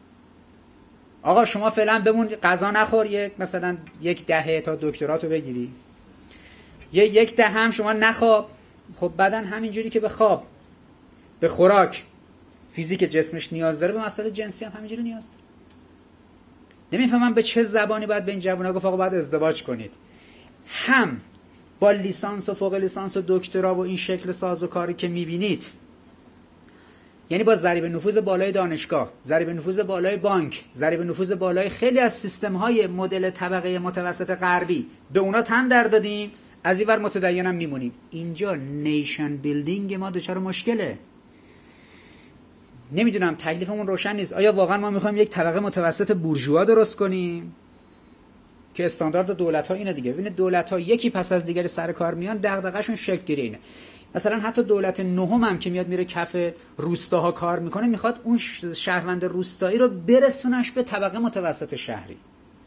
[SPEAKER 1] آقا شما فعلا بمون غذا نخور، یک مثلا یک دهه تا دکتراتو بگیری، یه یک دهه هم شما نخواب. خب بدن همینجوری که به خواب، به خوراک، فیزیک جسمش نیاز داره، به مسائل جنسی هم همینجوری نیاز داره. نمیفهمم به چه زبانی باید به این جوونا گفت آقا باید ازدواج کنید. هم با لیسانس و فوق لیسانس و دکترا و این شکل سازوکاری که میبینید، یعنی با ضریب نفوذ بالای دانشگاه، ضریب نفوذ بالای بانک، ضریب نفوذ بالای خیلی از سیستم‌های مدل طبقه متوسط غربی، به اونا تن در دادیم، از این ور متدینم میمونیم. اینجا نیشن بیلدینگ ما دچار مشکله. نمیدونم، تکلیفمون روشن نیست. آیا واقعا ما میخوایم یک طبقه متوسط بورژوا درست کنیم که استاندارد دولت‌ها اینه دیگه؟ ببینید دولت‌ها یکی پس از دیگری سر کار میان، دغدغه‌شون شکل گیری اینه. مثلا حتی دولت نهم هم که میاد میره کف روستاها کار میکنه، میخواد اون شهروند روستایی رو برسونش به طبقه متوسط شهری،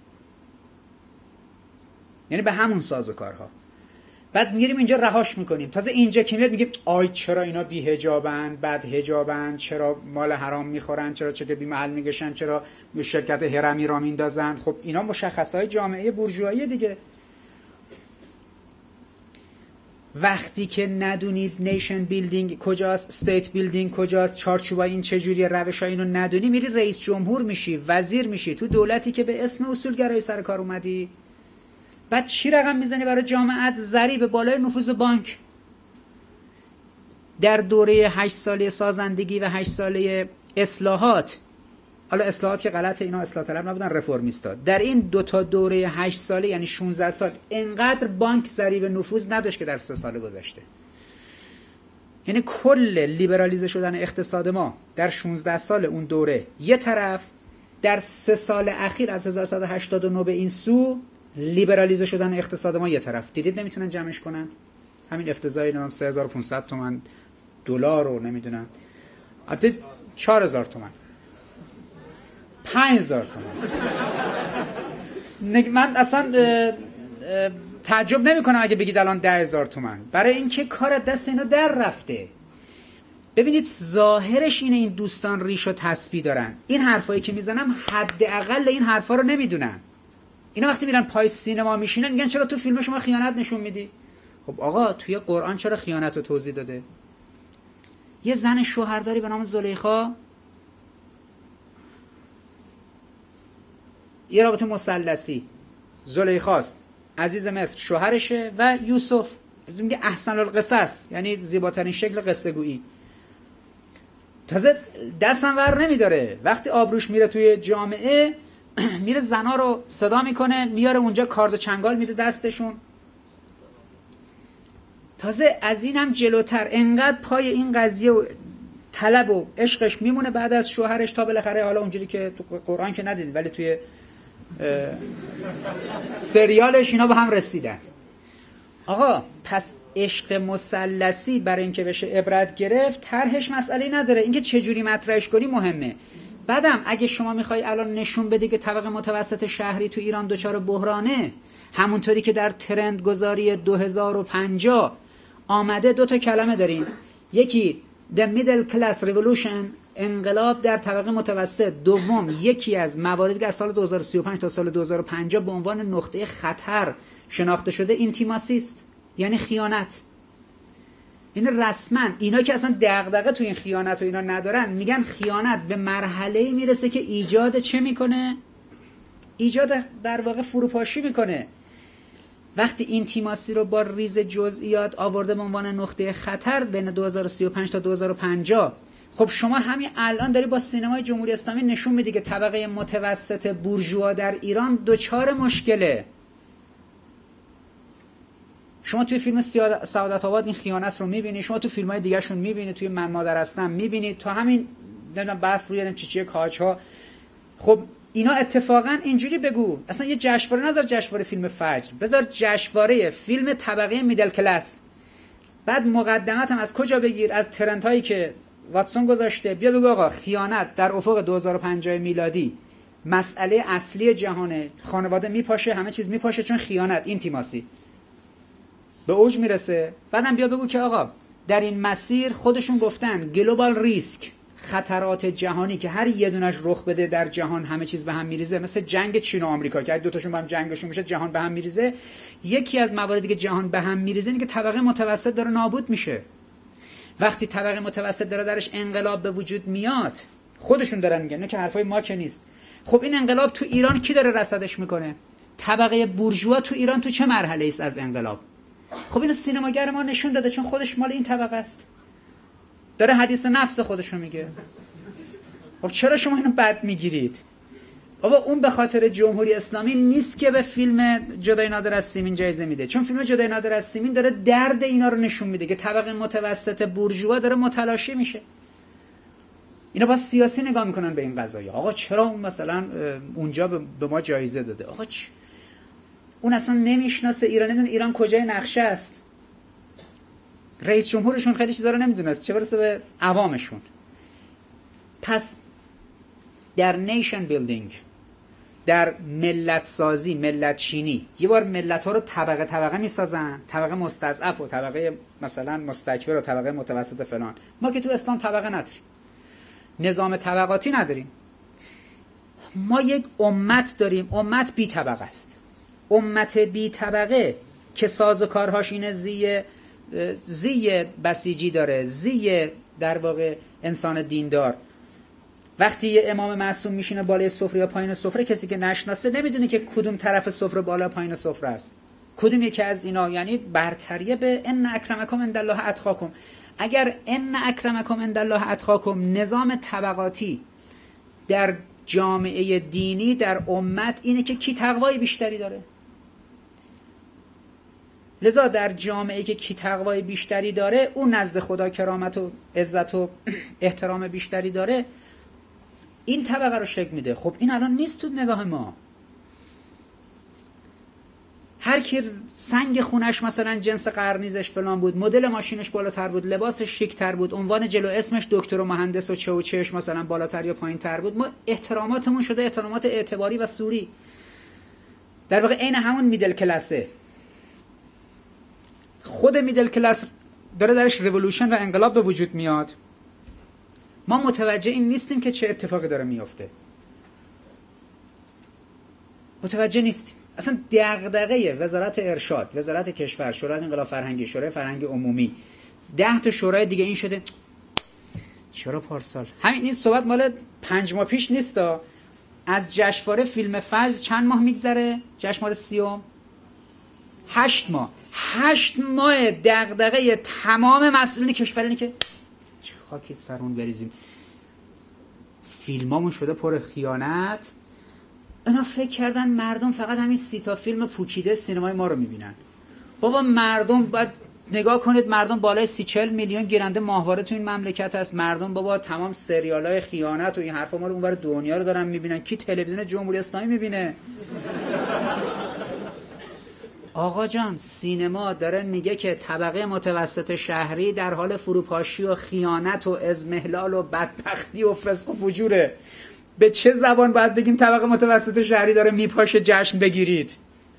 [SPEAKER 1] یعنی به همون سازوکارها. بعد میریم اینجا رهاش میکنیم. تازه اینجا که میاد میگیم آی چرا اینا بی حجابن، بد حجابن، چرا مال حرام میخورن، چرا چه بی محل میگشن، چرا شرکت هرمی را میندازن. خب اینا مشخصهای جامعه بورژوایی دیگه. وقتی که ندونید نیشن بیلدینگ کجاست، استیت بیلدینگ کجاست، چارچوبای این چجوریه، روشای اینو ندونی، میری رئیس جمهور میشی، وزیر میشی تو دولتی که به اسم اصولگرایی سر کار اومدی. بعد چی رقم میزنی برای جامعت؟ ضریب بالای نفوذ بانک. در دوره هشت ساله سازندگی و هشت ساله اصلاحات، حالا اصلاحات که غلطه، اینا اصلاح طلب نبودن، رفرمیستا، در این دو تا دوره هشت ساله یعنی شانزده سال انقدر بانک ضریب نفوذ نداشت که در سه سال گذشته. یعنی کل لیبرالیزه شدن اقتصاد ما در شانزده سال اون دوره یه طرف، در سه سال اخیر از هزار و سیصد و هشتاد و نه به این سو لیبرالیزه شدن اقتصاد ما یه طرف. دیدید نمیتونن جمعش کنن؟ همین افتضاحی نام سه هزار و پانصد تومان دلار رو نمیدونم، البته چهار هزار تومان، پنج هزار تومان. من اصلا تعجب نمی کنم اگه بگید الان ده هزار تومان، برای اینکه کار دست اینا در رفته. ببینید ظاهرش اینه این دوستان ریش و تسبیح دارن. این حرفایی که میزنم حداقل این حرفا رو نمیدونن. اینا وقتی میرن پای سینما میشینن میگن چرا تو فیلم شما خیانت نشون میدی؟ خب آقا توی قرآن چرا خیانت رو توضیح داده؟ یه زن شوهرداری به نام زلیخا، یه رابطه مثلثی، زلیخاست، عزیز مصر شوهرشه و یوسف، میگه احسن القصص، یعنی زیباترین شکل قصه گویی. تازه دستم ور نمیداره، وقتی آبروش میره توی جامعه میره زنا رو صدا میکنه، میاره اونجا کارد و چنگال میده دستشون. تازه از اینم جلوتر انقدر پای این قضیه و طلب و عشقش میمونه بعد از شوهرش تا بالاخره، حالا اونجوری که تو قرآن که ندیدید ولی توی سریالش اینا به هم رسیدن. آقا پس عشق مثلثی برای اینکه بشه عبرت گرفت طرحش مسئله نداره، اینکه چه جوری مطرحش کنی مهمه. بعدم اگه شما میخوای الان نشون بدی که طبقه متوسط شهری تو ایران دچار بحرانه، همونطوری که در ترند گذاری دو هزار و پنجاه آمده، دو تا کلمه داریم، یکی The Middle Class Revolution، انقلاب در طبقه متوسط. دوم، یکی از مواردی که از سال دو هزار و سی و پنج تا سال دو هزار و پنجاه به عنوان نقطه خطر شناخته شده، اینتیماسی است، یعنی خیانت. این رسما اینا که اصلا دغدغه تو این خیانت و اینا ندارن، میگن خیانت به مرحله‌ای میرسه که ایجاد چه میکنه؟ ایجاد در واقع فروپاشی میکنه. وقتی اینتیماسی رو با ریز جزئیات آورده به عنوان نقطه خطر بین دو هزار و سی و پنج تا دو هزار و پنجاه، خب شما همین الان داری با سینمای جمهوری اسلامی نشون میدی که طبقه متوسط بورژوا در ایران دچار مشکله. شما توی فیلم سعادت آباد این خیانت رو میبینی، شما تو فیلم‌های دیگه شون میبینی، توی من مادر هستم میبینی، تو همین نمیدونم برف روی چیچی کاج‌ها. خب اینا اتفاقا اینجوری بگو، اصلا یه جشنواره نذار، جشنواره فیلم فجر، بذار جشنواره فیلم طبقه میدل کلاس. بعد مقدمات هم از کجا بگیر؟ از ترند هایی که واتسون گذاشته. بیا بگو آقا خیانت در افق دو هزار و پنجاه میلادی مسئله اصلی جهانه، خانواده میپاشه، همه چیز میپاشه، چون خیانت، اینتیماسی به اوج میرسه. بعدم بیا بگو که آقا در این مسیر خودشون گفتن گلوبال ریسک، خطرات جهانی که هر یه دونش رخ بده در جهان همه چیز به هم میریزه، مثل جنگ چین و آمریکا که دو تاشون با هم جنگشون میشه جهان به هم میریزه. یکی از مواردی که جهان به هم میریزه اینه که طبقه متوسط داره نابود میشه. وقتی طبقه متوسط داره درش انقلاب به وجود میاد، خودشون دارن میگن، نه که حرفای ما که نیست. خب این انقلاب تو ایران کی داره رصدش میکنه؟ طبقه بورژوا تو ایران تو چه مرحله است از انقلاب؟ خب اینو سینماگر ما نشون داده، چون خودش مال این طبقه است، داره حدیث نفس خودشو میگه. خب چرا شما اینو بد میگیرید؟ بابا اون به خاطر جمهوری اسلامی نیست که به فیلم جدای نادر از سیمین جایزه میده، چون فیلم جدای نادر از سیمین داره درد اینا رو نشون میده که طبقه متوسط بورژوا داره متلاشی میشه. اینا با سیاسی نگاه میکنن به این قضايا. آقا چرا اون مثلا اونجا به ما جایزه داده؟ آقا چ... اون اصلا نمیشناسه ایران، نمیدونه ایران کجای نقشه است. رئیس جمهورشون خیلی چیزا رو نمیدونست، چه برسه به عوامشون. پس در نیشن بیلدینگ، در ملت سازی، ملت چینی، یه بار ملت ها رو طبقه طبقه میسازن، طبقه مستضعف و طبقه مثلا مستکبر و طبقه متوسط فلان. ما که تو اسلام طبقه نداریم، نظام طبقاتی نداریم. ما یک امت داریم، امت بی طبقه است. امت بی طبقه که ساز و کارهاش اینه، زی زی بسیجی داره، زی در واقع انسان دیندار. وقتی یه امام معصوم میشینه بالای سفره یا پایین سفره، کسی که نشناسه نمیدونه که کدوم طرف سفره بالا پایین سفره است، کدوم یکی از اینا. یعنی برتریه به ان اکرمکم عندالله اتقاکم. اگر ان اکرمکم عندالله اتقاکم نظام طبقاتی در جامعه دینی، در امت، اینه که کی تقوای بیشتری داره. لذا در جامعه که کی تقوای بیشتری داره، اون نزد خدا کرامت و عزت و احترام بیشتری داره، این طبقه رو شکل میده. خب این الان نیست تو نگاه ما. هر کی سنگ خونش مثلا جنس قرنیزش فلان بود، مدل ماشینش بالاتر بود، لباسش شیک‌تر بود، عنوان جلو اسمش دکتر و مهندس و چه و چهش مثلا بالاتر یا پایین‌تر بود، ما احتراماتمون شده احترامات اعتباری و سوری. در واقع عین همون میدل کلاسه. خود میدل کلاس داره درش ریولوشن و انقلاب به وجود میاد. ما متوجه این نیستیم که چه اتفاقی داره میفته. متوجه نیستیم. اصلا دغدغه وزارت ارشاد، وزارت کشور، شورای انقلاب فرهنگی، شورای فرهنگی عمومی، ده تا شورای دیگه این شده چرا پارسال. همین این صحبت مال پنج ماه پیش نیستا. از جشنواره فیلم فجر چند ماه میگذره؟ جشنواره سیوم هشت ماه. هشت ماه دغدغه تمام مسئولین کشور اینه که چه خاکی سرمون بریزیم، فیلمامون شده پر خیانت. اینا فکر کردن مردم فقط همین سی تا فیلم پوکیده سینمای ما رو میبینن. بابا مردم باید نگاه کنید، مردم بالای سی چل میلیون گیرنده ماهواره تو این مملکت هست. مردم بابا تمام سریالای خیانت و این حرفا ما رو اونور دنیا رو دارن میبینن. کی تلویزیون جمهوری اسلامی میبینه؟ آقا جان سینما داره میگه که طبقه متوسط شهری در حال فروپاشی و خیانت و اضمحلال و بدبختی و فسق و فجوره. به چه زبان باید بگیم طبقه متوسط شهری داره میپاشه جشن بگیرید؟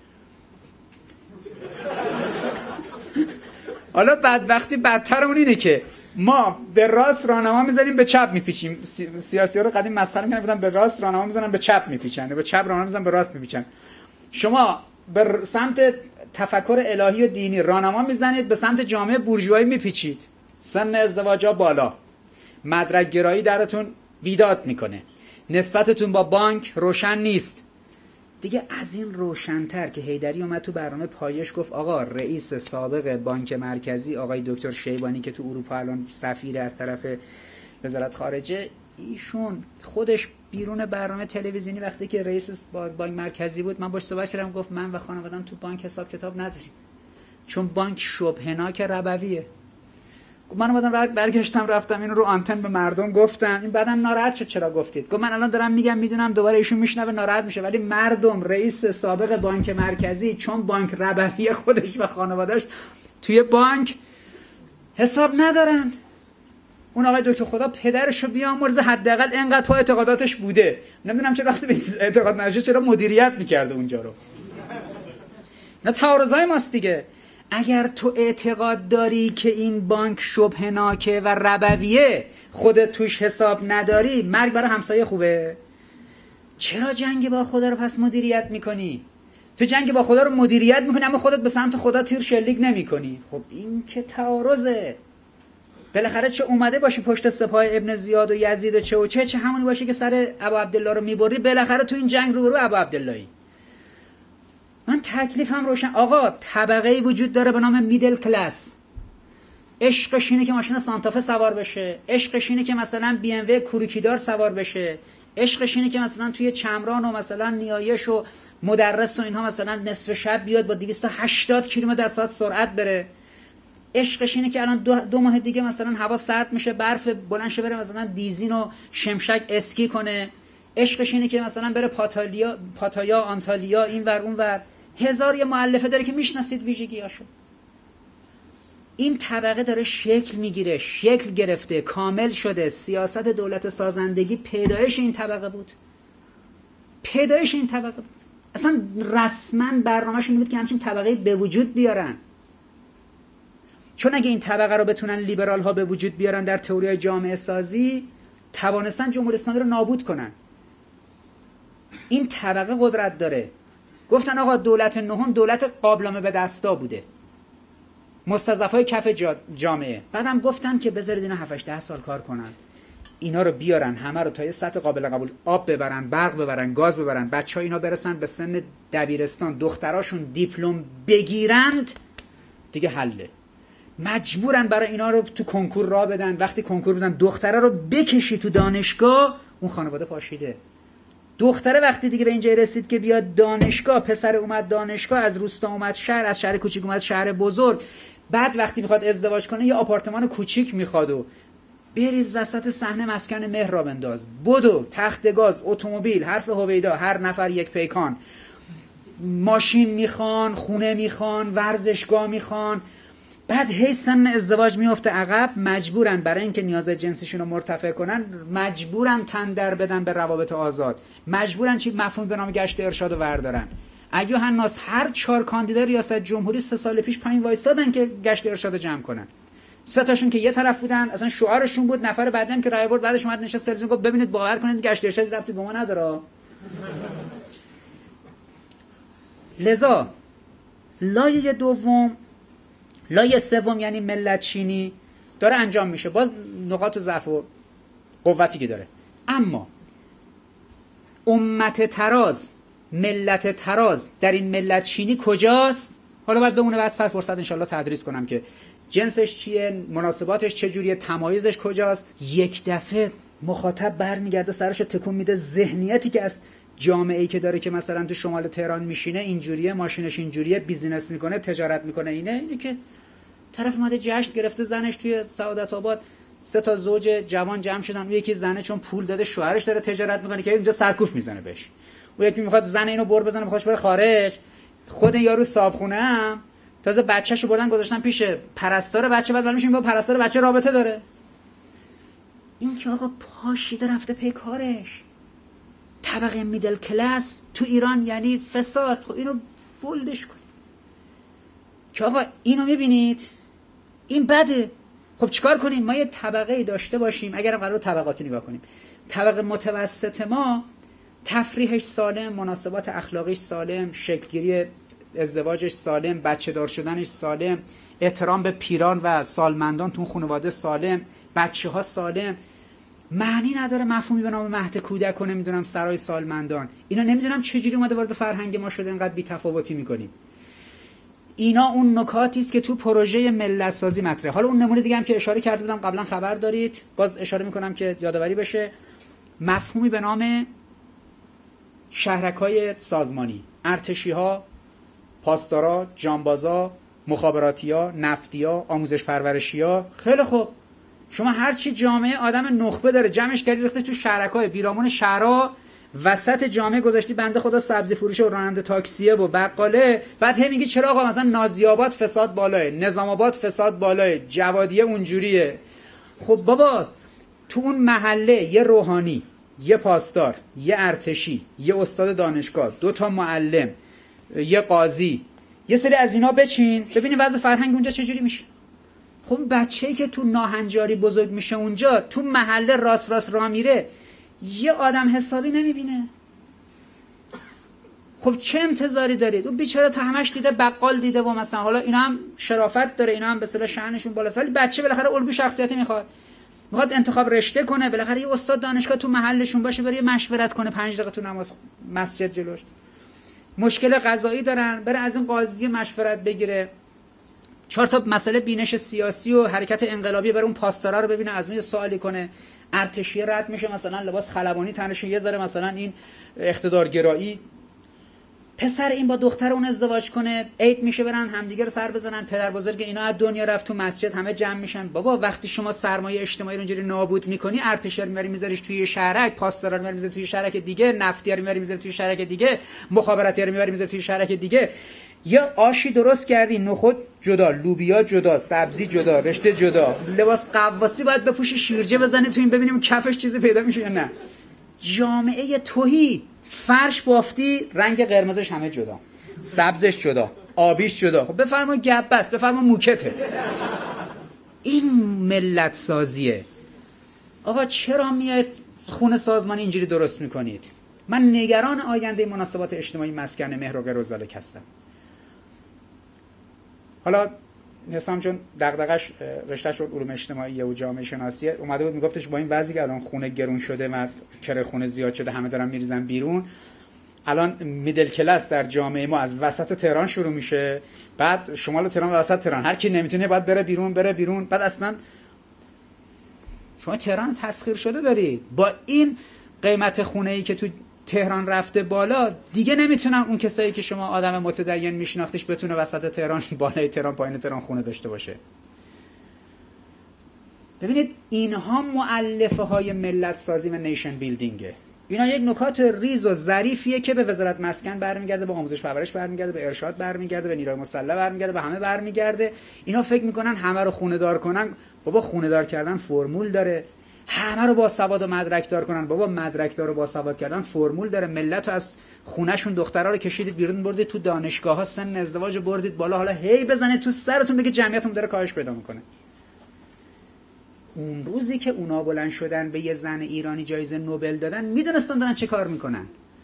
[SPEAKER 1] حالا بدبختی بدتر اون اینه که ما به راست راهنما میذاریم به چپ میپیچیم. سیاسی‌ها رو قدیم مسخره می‌کردن، بودن به راست راهنما میذارن به چپ میپیچن، به چپ راهنما میذارن به راست میپیچن. شما به سمت تفکر الهی و دینی راهنما میزنید، به سمت جامعه بورژوایی میپیچید. سن ازدواجا بالا، مدرک گرایی درتون بیداد میکنه، نسبتتون با بانک روشن نیست. دیگه از این روشن‌تر که حیدری اومد تو برنامه پایش گفت آقا رئیس سابق بانک مرکزی آقای دکتر شیبانی که تو اروپا الان سفیر از طرف وزارت خارجه، ایشون خودش بیرون برنامه تلویزیونی وقتی که رئیس بانک مرکزی بود من باش صحبت کردم، گفت من و خانواده‌ام تو بانک حساب کتاب نداریم چون بانک شبهناک ربویه. من اومدم برگشتم رفتم اینو رو آنتن به مردم گفتم، این بعدم ناراحت شد چرا گفتید. گفت من الان دارم میگم میدونم دوباره ایشون میشنوه ناراحت میشه، ولی مردم رئیس سابق بانک مرکزی چون بانک ربوی خودش و خانواده‌اش توی بانک حساب ندارن. اون آقای دکتر خدا پدرشو بیامرزه حداقل اینقدر پای اعتقاداتش بوده، نمیدونم چرا وقتی به چیز اعتقاد نشه چرا مدیریت میکرده اونجا رو. نه تعارضای ماست دیگه. اگر تو اعتقاد داری که این بانک شبهناکه و ربویه، خودت توش حساب نداری، مرگ برای همسایه خوبه. چرا جنگ با خدا رو پس مدیریت میکنی؟ تو جنگ با خدا رو مدیریت میکنی اما خودت به سمت خدا تیر شلیک نمیکنی. خب این که تعارضه. بالاخره چه اومده باشی پشت سپاه ابن زیاد و یزید و چه و چه چه همونی باشی که سر ابو عبدالله رو میبری، بالاخره تو این جنگ رو برو ابو عبداللهی. من تکلیفم روشن. آقا طبقه‌ای وجود داره به نام میدل کلاس. عشقش اینه که ماشین سانتافه سوار بشه، عشقش اینه که مثلا بی ام وی کوروکیدار سوار بشه، عشقش اینه که مثلا توی چمران و مثلا نیایش و مدرس و اینها مثلا نصف شب بیاد با دویست و هشتاد کیلومتر در ساعت سرعت بره. عشقش اینه که الان دو, دو ماه دیگه مثلا هوا سرد میشه، برف بلند شه بره مثلا دیزین و شمشک اسکی کنه. عشقش اینه که مثلا بره پاتالیا پاتایا آنتالیا این ور اون ور. هزار یه مؤلفه داره که میشناسید ویژگیاشو. این طبقه داره شکل میگیره، شکل گرفته، کامل شده. سیاست دولت سازندگی پیدایش این طبقه بود. پیدایش این طبقه بود. اصلا رسما برنامه‌شون بود که همچین طبقه به وجود بیارن. چون اگه این طبقه رو بتونن لیبرال ها به وجود بیارن در تئوری جامعه سازی، توانستن جمهوری اسلامی رو نابود کنن. این طبقه قدرت داره. گفتن آقا دولت نهم دولت قابلمه به دستا بوده، مستضعفای کف جامعه. بعدم گفتن که بذارید اینا هفت ده سال کار کنن، اینا رو بیارن همه رو تا یه سطح قابل قبول آب ببرن، برق ببرن، گاز ببرن، بچه‌ها اینا برسن به سن دبیرستان، دختراشون دیپلم بگیرند، دیگه حله. مجبورن برای اینا رو تو کنکور راه بدن. وقتی کنکور بدن دختره رو بکشی تو دانشگاه، اون خانواده پاشیده. دختره وقتی دیگه به اینجا رسید که بیاد دانشگاه، پسر اومد دانشگاه، از روستا اومد شهر، از شهر کوچیک اومد شهر بزرگ، بعد وقتی میخواد ازدواج کنه یه آپارتمان کوچیک میخواد و بریز وسط صحنه مسکن مهر را بنداز، بدو، تخت گاز، اتومبیل، حرف هویدا، هر نفر یک پیکان، ماشین میخوان، خونه میخوان، ورزشگاه میخوان. بعد هی سن ازدواج میفته عقب، مجبورن برای اینکه نیاز جنسیشون رو مرتفع کنن مجبورن تن در بدن به روابط آزاد، مجبورن چی مفهوم به نام گشت ارشاد رو وردارن. اگه هنوز هر چهار کاندیدا ریاست جمهوری سه سال پیش پایین وایسادن که گشت ارشاد جمع کنن. سه تاشون که یه طرف بودن، اصلا شعارشون بود، نفر بعدی هم که رای آورد بعدش اومد نشست تلویزیون گفت ببینید باور کنید گشت ارشاد ربطی به ما نداره. لذا لایه دوم، لایه سوم یعنی ملت چینی داره انجام میشه، باز نقاط ضعف و قوتی که داره. اما امت تراز، ملت تراز در این ملت چینی کجاست؟ حالا باید بمونه بعد سر فرصت انشالله تدریس کنم که جنسش چیه، مناسباتش چجوریه، تمایزش کجاست. یک دفعه مخاطب برمیگرده سرشو تکون میده، ذهنیتی که از جامعه‌ای که داره که مثلا تو شمال تهران میشینه اینجوریه، ماشینش اینجوریه، بیزینس میکنه، تجارت میکنه، اینه اینه که طرف اومده جشن گرفته زنش توی سعادت آباد، سه تا زوج جوان جمع شدن، اون یکی زنه چون پول داده شوهرش داره تجارت میکنه که اینجا سرکوف میزنه بهش، اون یکی میخواد زن اینو بر بزنه بخواش بره خارج، خود یارو صابخونه هم تازه بچه‌شو بردن گذاشتن پیش پرستار بچه، بعد میشیم با پرستار بچه رابطه داره. این که آقا پاشیده رفته پی کارش. طبقه میدل کلاس تو ایران یعنی فساد. خب اینو بولدش کن که آقا اینو میبینید این بده. خب چیکار کنیم؟ ما یه طبقه داشته باشیم، اگرم قرار طبقاتی نگاه کنیم. طبقه متوسط ما تفریحش سالم، مناسبات اخلاقیش سالم، شکلگیری ازدواجش سالم، بچه دار شدنش سالم، احترام به پیران و سالمندان تو خانواده سالم، بچه ها سالم. معنی نداره مفهومی به نام مهد کودک و نمیدونم سرای سالمندان. اینا نمیدونم چجوری اومده وارد فرهنگ ما شده اینقدر بی‌تفاوتی میکنیم. اینا اون نکاتی است که تو پروژه ملت سازی مطرحه. حالا اون نمونه دیگه هم که اشاره کرده بودم قبلا خبر دارید، باز اشاره میکنم که یادآوری بشه. مفهومی به نام شهرک‌های سازمانی، ارتشی‌ها، پاسدارا، جانبازا، مخابراتی‌ها، نفتی‌ها، آموزش پرورشی‌ها. خیلی خوب، شما هر چی جامعه آدم نخبه داره جمعش کردی ریخته تو شهرک‌های بیرامون شهرها، وسط جامعه گذاشتی بنده خدا سبزی فروشه و راننده تاکسیه و بقاله. بعد هم میگی چرا آقا مثلا نازی‌آباد فساد بالاه، نظام آباد فساد بالاه، جوادیه اونجوریه. خب بابا تو اون محله یه روحانی، یه پاسدار، یه ارتشی، یه استاد دانشگاه، دو تا معلم، یه قاضی، یه سری از اینا بچین ببینید وضع فرهنگ اونجا چجوری میشه. خب بچه‌ای که تو ناهنجاری بزرگ میشه اونجا تو محله راست راست راه میره یه آدم حسابی نمیبینه. خب چه انتظاری دارید؟ اون بیچاره تا همش دیده بقال دیده و مثلا حالا اینا هم شرافت داره، اینا هم به اصطلاح شأنشون بالاست، ولی بچه بالاخره الگوی شخصیتی میخواد. میخواد انتخاب رشته کنه، بالاخره یه استاد دانشگاه تو محلشون باشه بره مشورت کنه پنج دقیقه تو نماز مسجد جلوش. مشکل قضایی دارن بره از این قاضی مشورت بگیره. چهار تا مسئله بینش سیاسی و حرکت انقلابی بره اون پاسدارا رو ببینه از اون یه سوالی کنه. ارتشی رد میشه مثلا لباس خلبانی تنش یه ذره مثلا این اقتدارگرایی. پسر این با دختر اون ازدواج کنه، عید میشه برن همدیگه رو سر بزنن. پدر بزرگ اینا از دنیا رفت تو مسجد همه جمع میشن. بابا وقتی شما سرمایه اجتماعی رو اینجوری نابود میکنی، ارتشی رو میبری میذاریش توی شهرک، پاسدارا رو میبری میذاری توی شهرک دیگه، نفتی رو میبری میذاری توی شهرک دیگه، مخابراتی رو میبری میذاری توی شهرک دیگه. یا آشی درست کردی، نخود جدا، لوبیا جدا، سبزی جدا، رشته جدا، لباس قواسی باید بپوشی شیرجه بزنی تو این ببینیم کفش چیزی پیدا میشه یا نه. جامعه توهی، فرش بافتی رنگ قرمزش همه جدا، سبزش جدا، آبیش جدا. خب بفرما گپ بس، بفرما موکته. این ملت سازیه. آقا چرا میاد خونه سازمانی اینجوری درست میکنید؟ من نگران آینده مناسبات اجتماعی مسکن مهر و غیرالذالک هستم. حالا حسام جون دغدغش رشته شد علوم اجتماعی و جامعه شناسی، اومده بود میگفتش با این وضعی که الان خونه گرون شده و کره خونه زیاد شده همه دارن میریزن بیرون، الان میدل کلاس در جامعه ما از وسط تهران شروع میشه، بعد شمال تهران و وسط تهران هر کی نمیتونه باید بره بیرون بره بیرون. بعد اصلا شما تهران تسخیر شده دارید با این قیمت خونه ای که تو تهران رفته بالا. دیگه نمیتونن اون کسایی که شما آدم متدین میشناختش بتونه وسط تهران بالای تهران پایین تهران خونه داشته باشه. ببینید اینها مؤلفه های ملت سازی و نیشن بیلدینگه. اینا یک نکات ریز و ظریفیه که به وزارت مسکن برمیگرده، به آموزش پرورش برمیگرده، به ارشاد برمیگرده، به نیروی مسلح برمیگرده، به همه برمیگرده. اینا فکر میکنن همه رو خونه دار کنن. بابا خونه دار کردن فرمول داره. همه رو با سواد و مدرک دار کنن. بابا مدرک دار و با سواد کردن فرمول داره. ملت رو از خونهشون دخترا رو کشیدید بیرون بردید تو دانشگاه ها، سن ازدواج بردید بالا، حالا هی بزنید تو سرتون بگه جمعیتمون داره کاهش پیدا میکنه. اون روزی که اونا بلند شدن به یه زن ایرانی جایزه نوبل دادن میدونستن دارن چه کار میکنن.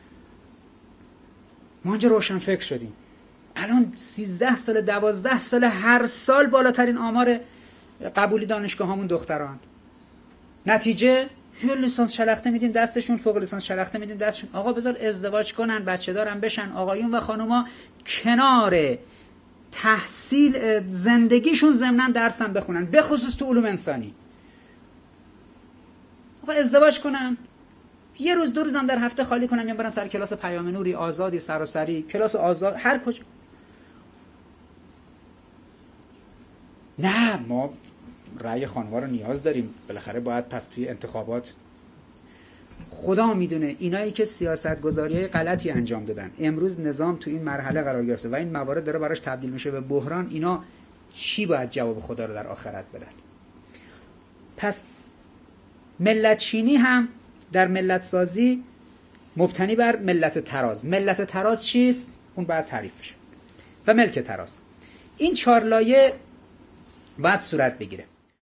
[SPEAKER 1] ما اینجا روشن فکر شدیم. الان سیزده سال دوازده سال هر سال بالاترین آمار قبولی دانشگاه هامون دختران. نتیجه یه لیسانس شلخته میدیم دستشون، فوق لیسانس شلخته میدیم دستشون. آقا بذار ازدواج کنن، بچه دارن بشن، آقایون و خانوما کنار تحصیل زندگیشون ضمناً درس هم بخونن، به خصوص تو علوم انسانی. آقا ازدواج کنن، یه روز دو روز هم در هفته خالی کنن، یا برن سر کلاس پیام نوری، آزادی، سراسری، کلاس آزاد، هر کجا. نه ما رأی خانوما رو نیاز داریم، بالاخره باید پس توی انتخابات. خدا میدونه اینایی که سیاستگذاری‌های غلطی انجام دادن، امروز نظام تو این مرحله قرار گرفته و این موارد داره براش تبدیل میشه به بحران، اینا چی باید جواب خدا رو در آخرت بدن؟ پس ملت چینی هم در ملت سازی مبتنی بر ملت تراز. ملت تراز چیست؟ اون باید تعریف بشه. و ملک تراز. این چهار لایه باید صورت بگیره.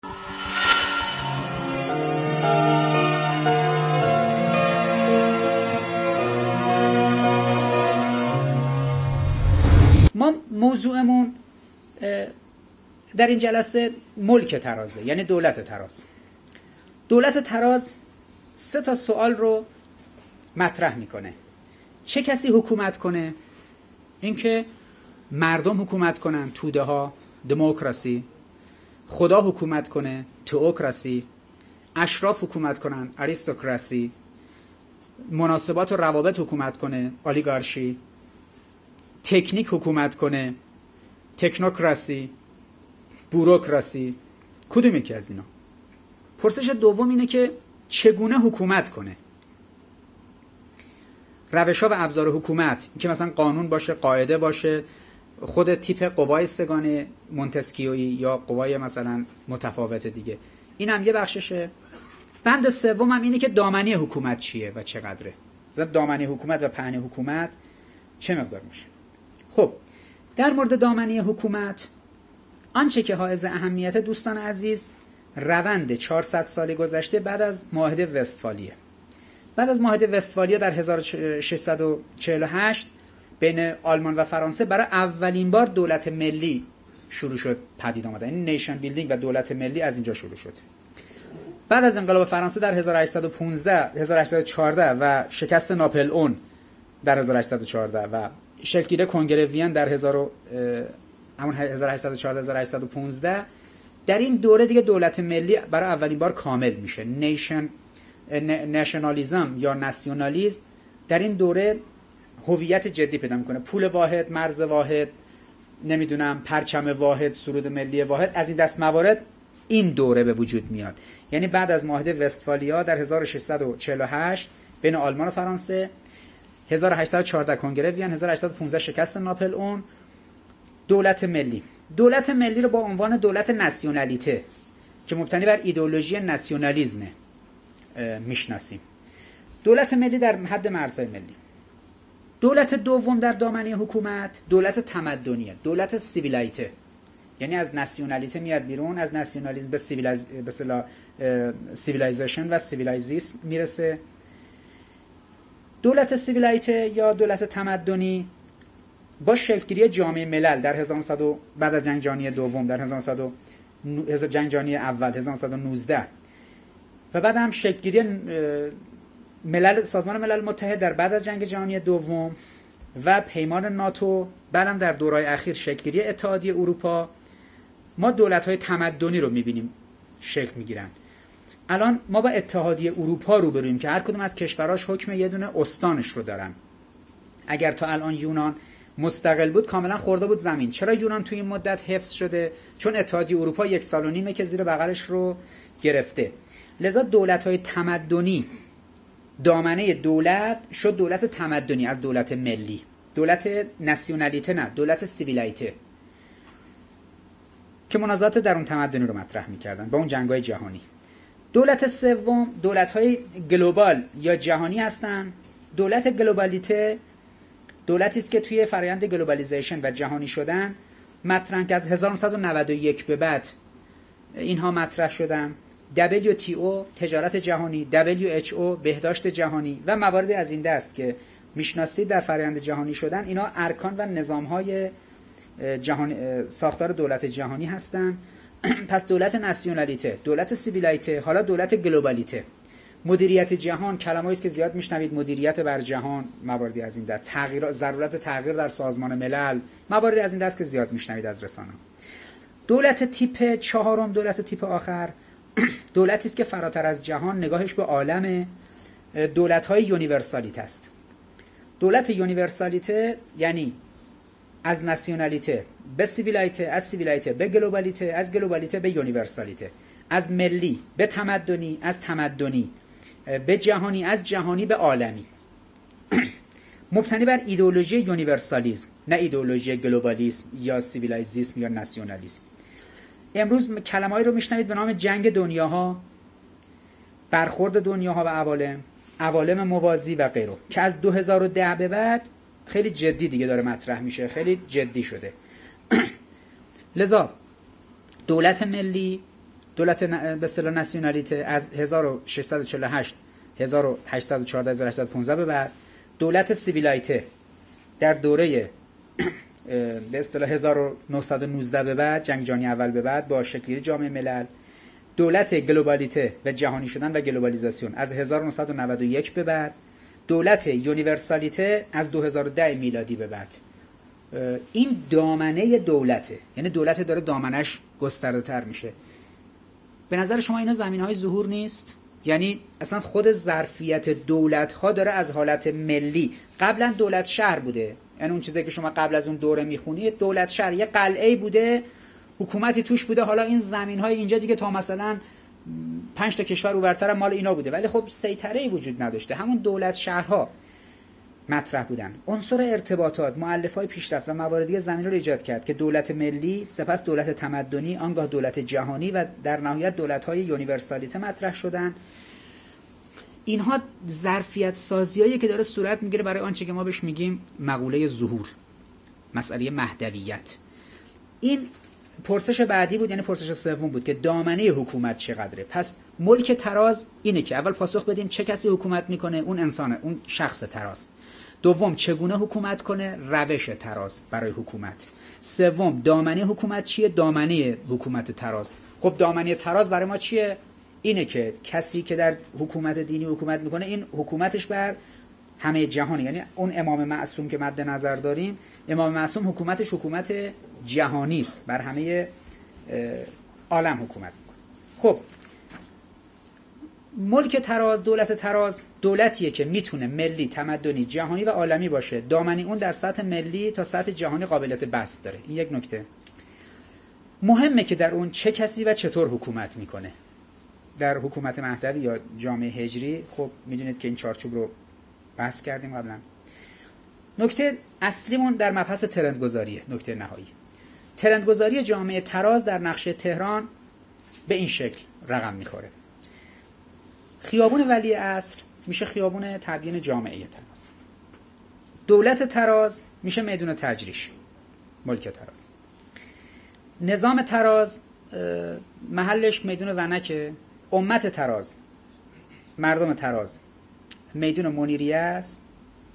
[SPEAKER 1] ما موضوعمون در این جلسه ملک ترازه، یعنی دولت تراز. دولت تراز سه تا سوال رو مطرح میکنه. چه کسی حکومت کنه؟ اینکه مردم حکومت کنن، توده ها، دموکراسی. خدا حکومت کنه، تئوکراسی. اشراف حکومت کنن، آریستوکراسی. مناسبات و روابط حکومت کنه، اولیگارشی. تکنیک حکومت کنه، تکنوکراسی. بوروکراسی. کدوم یکی از اینا؟ پرسش دوم اینه که چگونه حکومت کنه؟ روش‌ها و ابزار حکومت که مثلا قانون باشه، قاعده باشه، خود تیپ قوای سگانه مونتسکیویی یا قوای مثلا متفاوت دیگه، این هم یه بخششه. بند سوم هم اینه که دامنه حکومت چیه و چقدره. مثلا دامنه حکومت و پهنه حکومت چه مقدار میشه. خب در مورد دامنه حکومت آنچه که حائز اهمیت دوستان عزیز، روند چهارصد سال گذشته بعد از معاهده وستفالیه. بعد از معاهده وستفالیا در هزار و ششصد و چهل و هشت بین آلمان و فرانسه برای اولین بار دولت ملی شروع شد پدید آمد. یعنی نیشن بیلدینگ و دولت ملی از اینجا شروع شد. بعد از انقلاب فرانسه در هزار و هشتصد و پانزده هزار و هشتصد و چهارده و شکست ناپل اون در هزار و هشتصد و چهارده و شکل‌گیری کنگره وین در همون هزار و هشتصد و چهارده هزار و هشتصد و پانزده، در این دوره دیگه دولت ملی برای اولین بار کامل میشه. نیشن نشنالیزم یا ناسیونالیسم در این دوره هویت جدی پیدا میکنه. پول واحد، مرز واحد، نمیدونم پرچم واحد، سرود ملی واحد، از این دست موارد این دوره به وجود میاد. یعنی بعد از معاهده وستفالیا در هزار و ششصد و چهل و هشت بین آلمان و فرانسه، هزار و هشتصد و چهارده کنگره وین، هزار و هشتصد و پانزده شکست ناپل اون، دولت ملی. دولت ملی رو با عنوان دولت ناسیونالیته که مبتنی بر ایدئولوژی ناسیونالیسم میشناسیم. دولت ملی در حد مرزهای ملی. دولت دوم در دامنه حکومت دولت تمدنیه، دولت سیویلایته. یعنی از ناسیونالیته میاد بیرون، از ناسیونالیسم به سیویلایز به اصطلاح سیویلایزیشن و سیویلایزیسم میرسه. دولت سیویلایته یا دولت تمدنی با شکلگیری جامعه ملل در هزار و نهصد بعد از جنگ جهانی دوم، در هزار و نهصد جنگ جهانی اول هزار و نهصد و نوزده و بعد هم شکلگیری ملل سازمان ملل متحد در بعد از جنگ جهانی دوم و پیمان ناتو، بعدم در دورهای اخیر شکلگیری اتحادیه اروپا، ما دولت‌های تمدنی رو می‌بینیم شکل می‌گیرن. الان ما با اتحادیه اروپا روبرویم که هر کدوم از کشوراش حکم یه دونه استانش رو دارن. اگر تا الان یونان مستقل بود کاملا خورده بود زمین. چرا یونان توی این مدت حفظ شده؟ چون اتحادیه اروپا یک سال و نیمه که زیر بغلش رو گرفته. لذا دولت‌های تمدنی، دامنه دولت شد دولت تمدنی از دولت ملی. دولت ناسیونالیته نه، دولت سیویلایته که منازعات درون تمدنی رو مطرح می‌کردن با اون جنگ‌های جهانی. دولت سوم دولت‌های گلوبال یا جهانی هستن. دولت گلوبالیته دولتی است که توی فرآیند گلوبالیزیشن و جهانی شدن مطرح که از هزار و نهصد و نود و یک به بعد اینها مطرح شدن. دبلیو تی او تجارت جهانی، دبلیو اچ او بهداشت جهانی و مواردی از این دست که میشناسید در فرآیند جهانی شدن، اینا ارکان و نظام‌های جهان ساختار دولت جهانی هستند. پس دولت ناسیونالیته، دولت سیویلایته، حالا دولت گلوبالیته. مدیریت جهان کلمه‌ای است که زیاد میشنوید، مدیریت بر جهان، مواردی از این دست، تغییر، ضرورت تغییر در سازمان ملل، مواردی از این دست که زیاد میشنوید از رسانه‌ها. دولت تیپ چهارم، دولت تیپ آخر، دولتی است که فراتر از جهان نگاهش به عالم، دولت‌های یونیورسالیته است. دولت یونیورسالیته یعنی از ناسیونالیته به سیویلایته، از سیویلایته به گلوبالیته، از گلوبالیته به یونیورسالیته، از ملی به تمدنی، از تمدنی به جهانی، از جهانی به عالمی. مبتنی بر ایدئولوژی یونیورسالیسم، نه ایدئولوژی گلوبالیسم یا سیویلایزیسم یا ناسیونالیسم. امروز کلمه‌ای رو میشنوید به نام جنگ دنیاها، برخورد دنیاها و عوالم، عوالم موازی و غیره که از دو هزار و ده به بعد خیلی جدی دیگه داره مطرح میشه، خیلی جدی شده. لذا دولت ملی، دولت به اصطلاح ناسیونالیته از هزار و ششصد و چهل و هشت هزار و هشتصد و چهارده هزار و هشتصد و پانزده به بعد، دولت سیویلایته در دوره به اصطلاح هزار و نهصد و نوزده به بعد، جنگ جهانی اول به بعد با شکل‌گیری جامعه ملل، دولت گلوبالیته و جهانی شدن و گلوبالیزاسیون از هزار و نهصد و نود و یک به بعد، دولت یونیورسالیته از دو هزار و ده میلادی به بعد. این دامنه دولته، یعنی دولت داره دامنش گسترده تر میشه. به نظر شما اینا زمینهای ظهور نیست؟ یعنی اصلا خود ظرفیت دولت ها داره از حالت ملی، قبلا دولت شهر بوده، یعنی اون چیزی که شما قبل از اون دوره میخونید دولت شهر یه قلعه بوده، حکومتی توش بوده، حالا این زمین های اینجا دیگه تا مثلا پنج تا کشور اونورتر مال اینا بوده، ولی خب سیطره‌ای وجود نداشته، همون دولت شهرها مطرح بودن. عنصر ارتباطات، مؤلفه‌های پیشرفت و مواردی زمین رو ایجاد کرد که دولت ملی، سپس دولت تمدنی، آنگاه دولت جهانی و در نهایت دولت‌های یونیورسالیته مطرح شدن. اینها ظرفیت سازیایی که داره صورت میگیره برای آنچه که ما بهش میگیم مقوله ظهور، مسئله مهدویت. این پرسش بعدی بود، یعنی پرسش سوم بود که دامنه حکومت چقدره. پس ملک تراز اینه که اول پاسخ بدیم چه کسی حکومت میکنه، اون انسانه، اون شخص تراز. دوم چگونه حکومت کنه، روش تراز برای حکومت. سوم دامنه حکومت چیه، دامنه حکومت تراز. خب دامنه تراز برای ما چیه؟ اینه که کسی که در حکومت دینی حکومت میکنه این حکومتش بر همه جهانه، یعنی اون امام معصوم که مد نظر داریم، امام معصوم حکومتش حکومت جهانی است، بر همه عالم حکومت میکنه. خب ملک تراز، دولت تراز دولتیه که میتونه ملی، تمدنی، جهانی و عالمی باشه. دامنی اون در سطح ملی تا سطح جهانی قابلیت بسط داره. این یک نکته مهمه که در اون چه کسی و چطور حکومت میکنه. در حکومت مهدوی یا جامعه هجری خب میدونید که این چارچوب رو بحث کردیم قبلا. نکته اصلیمون در مبحث ترندگذاریه. نکته نهایی ترندگذاری جامعه تراز در نقشه تهران به این شکل رقم میخوره. خیابون ولی عصر میشه خیابون تبیین جامعه تراز. دولت تراز میشه میدون تجریش، ملک تراز. نظام تراز محلش میدون ونکه. امت تراز، مردم تراز میدون منیریه است.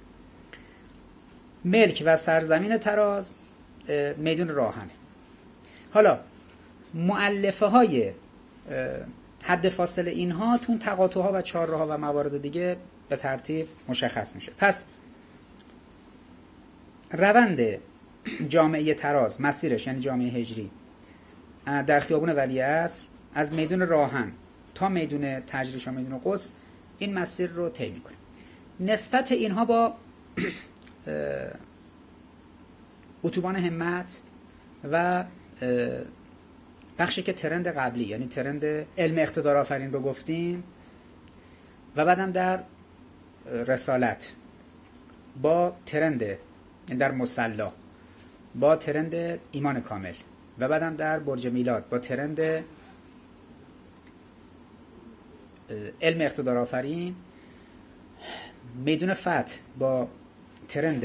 [SPEAKER 1] ملک و سرزمین تراز میدون راهنه. حالا مؤلفه های حد فاصله اینها تون تقاطع ها و چهارراه ها و موارد دیگه به ترتیب مشخص میشه. پس روند جامعه تراز، مسیرش یعنی جامعه هجری در خیابون ولیعصر از میدون راهن تا میدون تجریش و میدون قدس این مسیر رو طی میکنه. نسبت اینها با اتوبان همت و بخشی که ترند قبلی یعنی ترند علم اقتدار آفرین رو گفتیم و بعدم در رسالت با ترند در مصلا با ترند ایمان کامل و بعدم در برج میلاد با ترند علم اقتدار آفرین، میدون فتح با ترند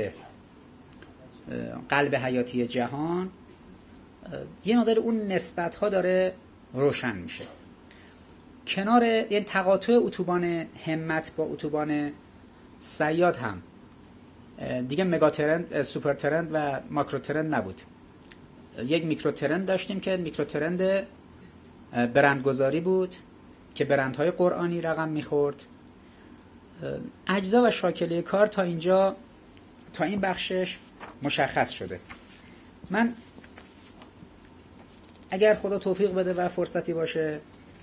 [SPEAKER 1] قلب حیاتی جهان، یه مقدار اون نسبت ها داره روشن میشه. کنار یعنی تقاطع اتوبان همت با اتوبان صیاد هم دیگه مگا ترند، سوپر ترند و ماکرو ترند نبود. یک میکرو ترند داشتیم که میکرو ترند برندگذاری بود که برندهای قرآنی رقم میخورد. اجزا و شاکله کار تا اینجا، تا این بخشش مشخص شده. من اگر خدا توفیق بده و فرصتی باشه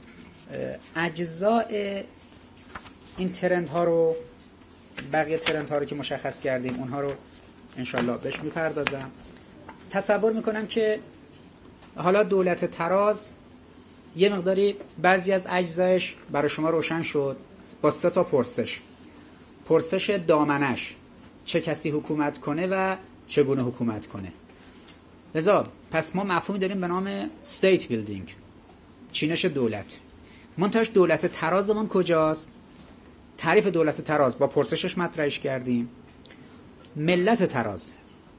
[SPEAKER 1] اجزاء این ترند ها رو، بقیه ترند ها رو که مشخص کردیم اونها رو انشالله بهش میپردازم. تصور میکنم که حالا دولت تراز یه مقداری بعضی از اجزایش برای شما روشن شد. با سه تا پرسش. پرسش دامنش چه کسی حکومت کنه و چگونه حکومت کنه. لذا پس ما مفهومی داریم به نام state building، چینش دولت. منتهاش دولت ترازمون کجاست؟ تعریف دولت تراز با پرسشش مطرحش کردیم. ملت تراز،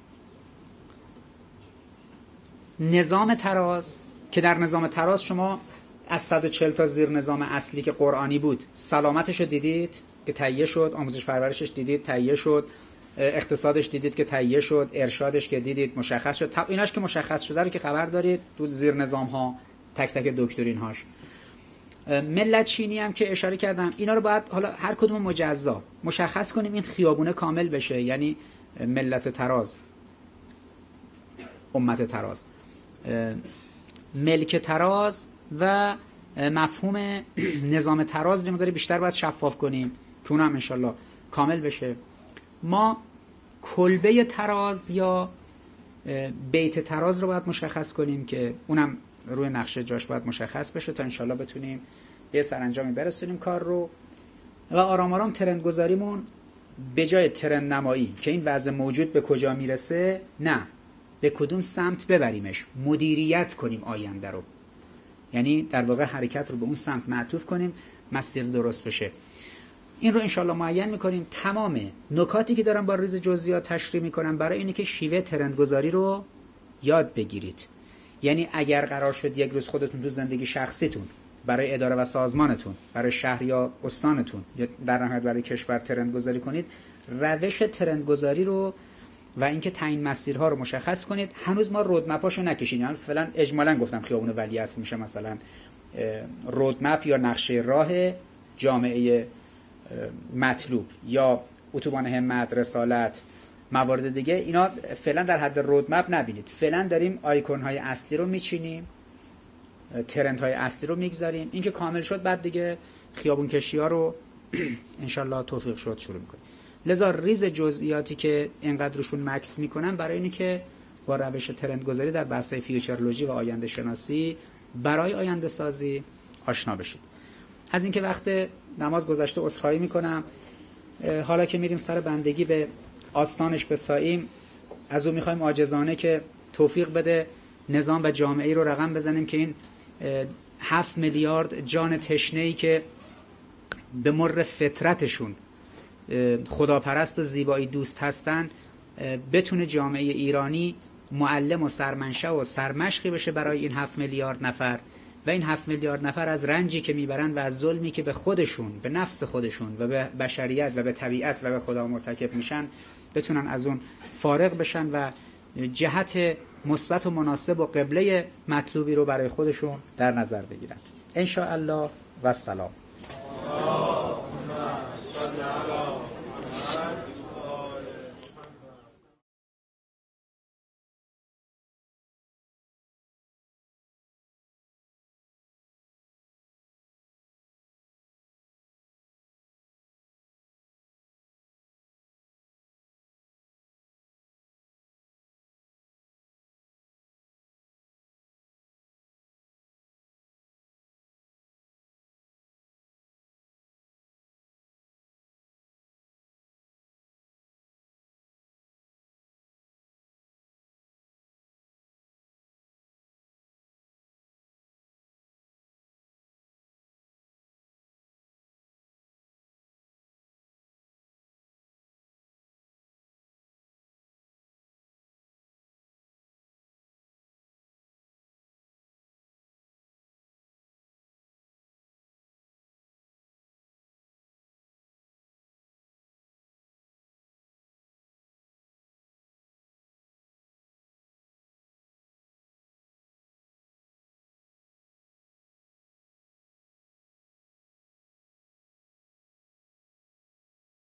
[SPEAKER 1] نظام تراز که در نظام تراز شما از صد و چهل تا زیر نظام اصلی که قرآنی بود سلامتش رو دیدید که تهیه شد، آموزش پرورشش دیدید تهیه شد، اقتصادش دیدید که تهیه شد، ارشادش که دیدید مشخص شد. ایناش که مشخص شده رو که خبر دارید تو زیر نظام ها تک تک دکترین هاش. ملت چینی هم که اشاره کردم، اینا رو باید حالا هر کدوم مجزا مشخص کنیم این خیابونه کامل بشه، یعنی ملت تراز، امت تراز، ملک تراز و مفهوم نظام تراز رو داره بیشتر باید شفاف کنیم که اونم انشالله کامل بشه. ما کلبه تراز یا بیت تراز رو باید مشخص کنیم که اونم روی نقشه جاش باید مشخص بشه تا انشالله بتونیم به سرانجامی برسونیم کار رو. و آرام آرام ترند گذاریمون به جای ترند نمایی که این وضع موجود به کجا میرسه، نه به کدوم سمت ببریمش، مدیریت کنیم آینده رو، یعنی در واقع حرکت رو به اون سمت معطوف کنیم مسیر درست بشه. این رو انشالله معین میکنیم. تمام نکاتی که دارم با ریز جزئیات تشریح میکنم برای اینه که شیوه ترند گذاری رو یاد بگیرید. یعنی اگر قرار شد یک روز خودتون تو زندگی شخصیتون، برای اداره و سازمانتون، برای شهر یا استانتون یا در نهایت برای کشور ترند گذاری کنید، روش ترند گذاری رو و اینکه تعیین مسیرها رو مشخص کنید. هنوز ما رودمپاشو نکشیدیم، یعنی فعلا اجمالاً گفتم خیابون ولیعصر میشه مثلا رودمپ یا نقشه راه جامعه مطلوب، یا اتوبان همت، رسالت، موارد دیگه. اینا فعلا در حد رودمپ نبینید. فعلا داریم آیکون های اصلی رو میچینیم، ترند های اصلی رو میگذاریم. این که کامل شد بعد دیگه خیابون کشی ها رو انشالله توفیق شد شروع میکنیم. لذا ریز جزئیاتی که اینقدر روشون مکس میکنم برای اینی که با روش ترند گذاری در بحث‌های فیوچرولوژی و آینده شناسی برای آینده سازی آشنا بشید. از اینکه وقت نماز گذشته عذرخواهی میکنم. حالا که میریم سر بندگی به آستانش بساییم، از او میخوایم عاجزانه که توفیق بده نظام و جامعه‌ای رو رقم بزنیم که این هفت میلیارد جان تشنه‌ای که به مر فطرتشون خداپرست و زیبایی دوست هستن بتونه جامعه ایرانی معلم و سرمنشأ و سرمشقی بشه برای این هفت میلیارد نفر، و این هفت میلیارد نفر از رنجی که میبرن و از ظلمی که به خودشون، به نفس خودشون و به بشریت و به طبیعت و به خدا مرتکب میشن بتونن از اون فارغ بشن و جهت مثبت و مناسب و قبله مطلوبی رو برای خودشون در نظر بگیرن. ان شاء الله و سلام.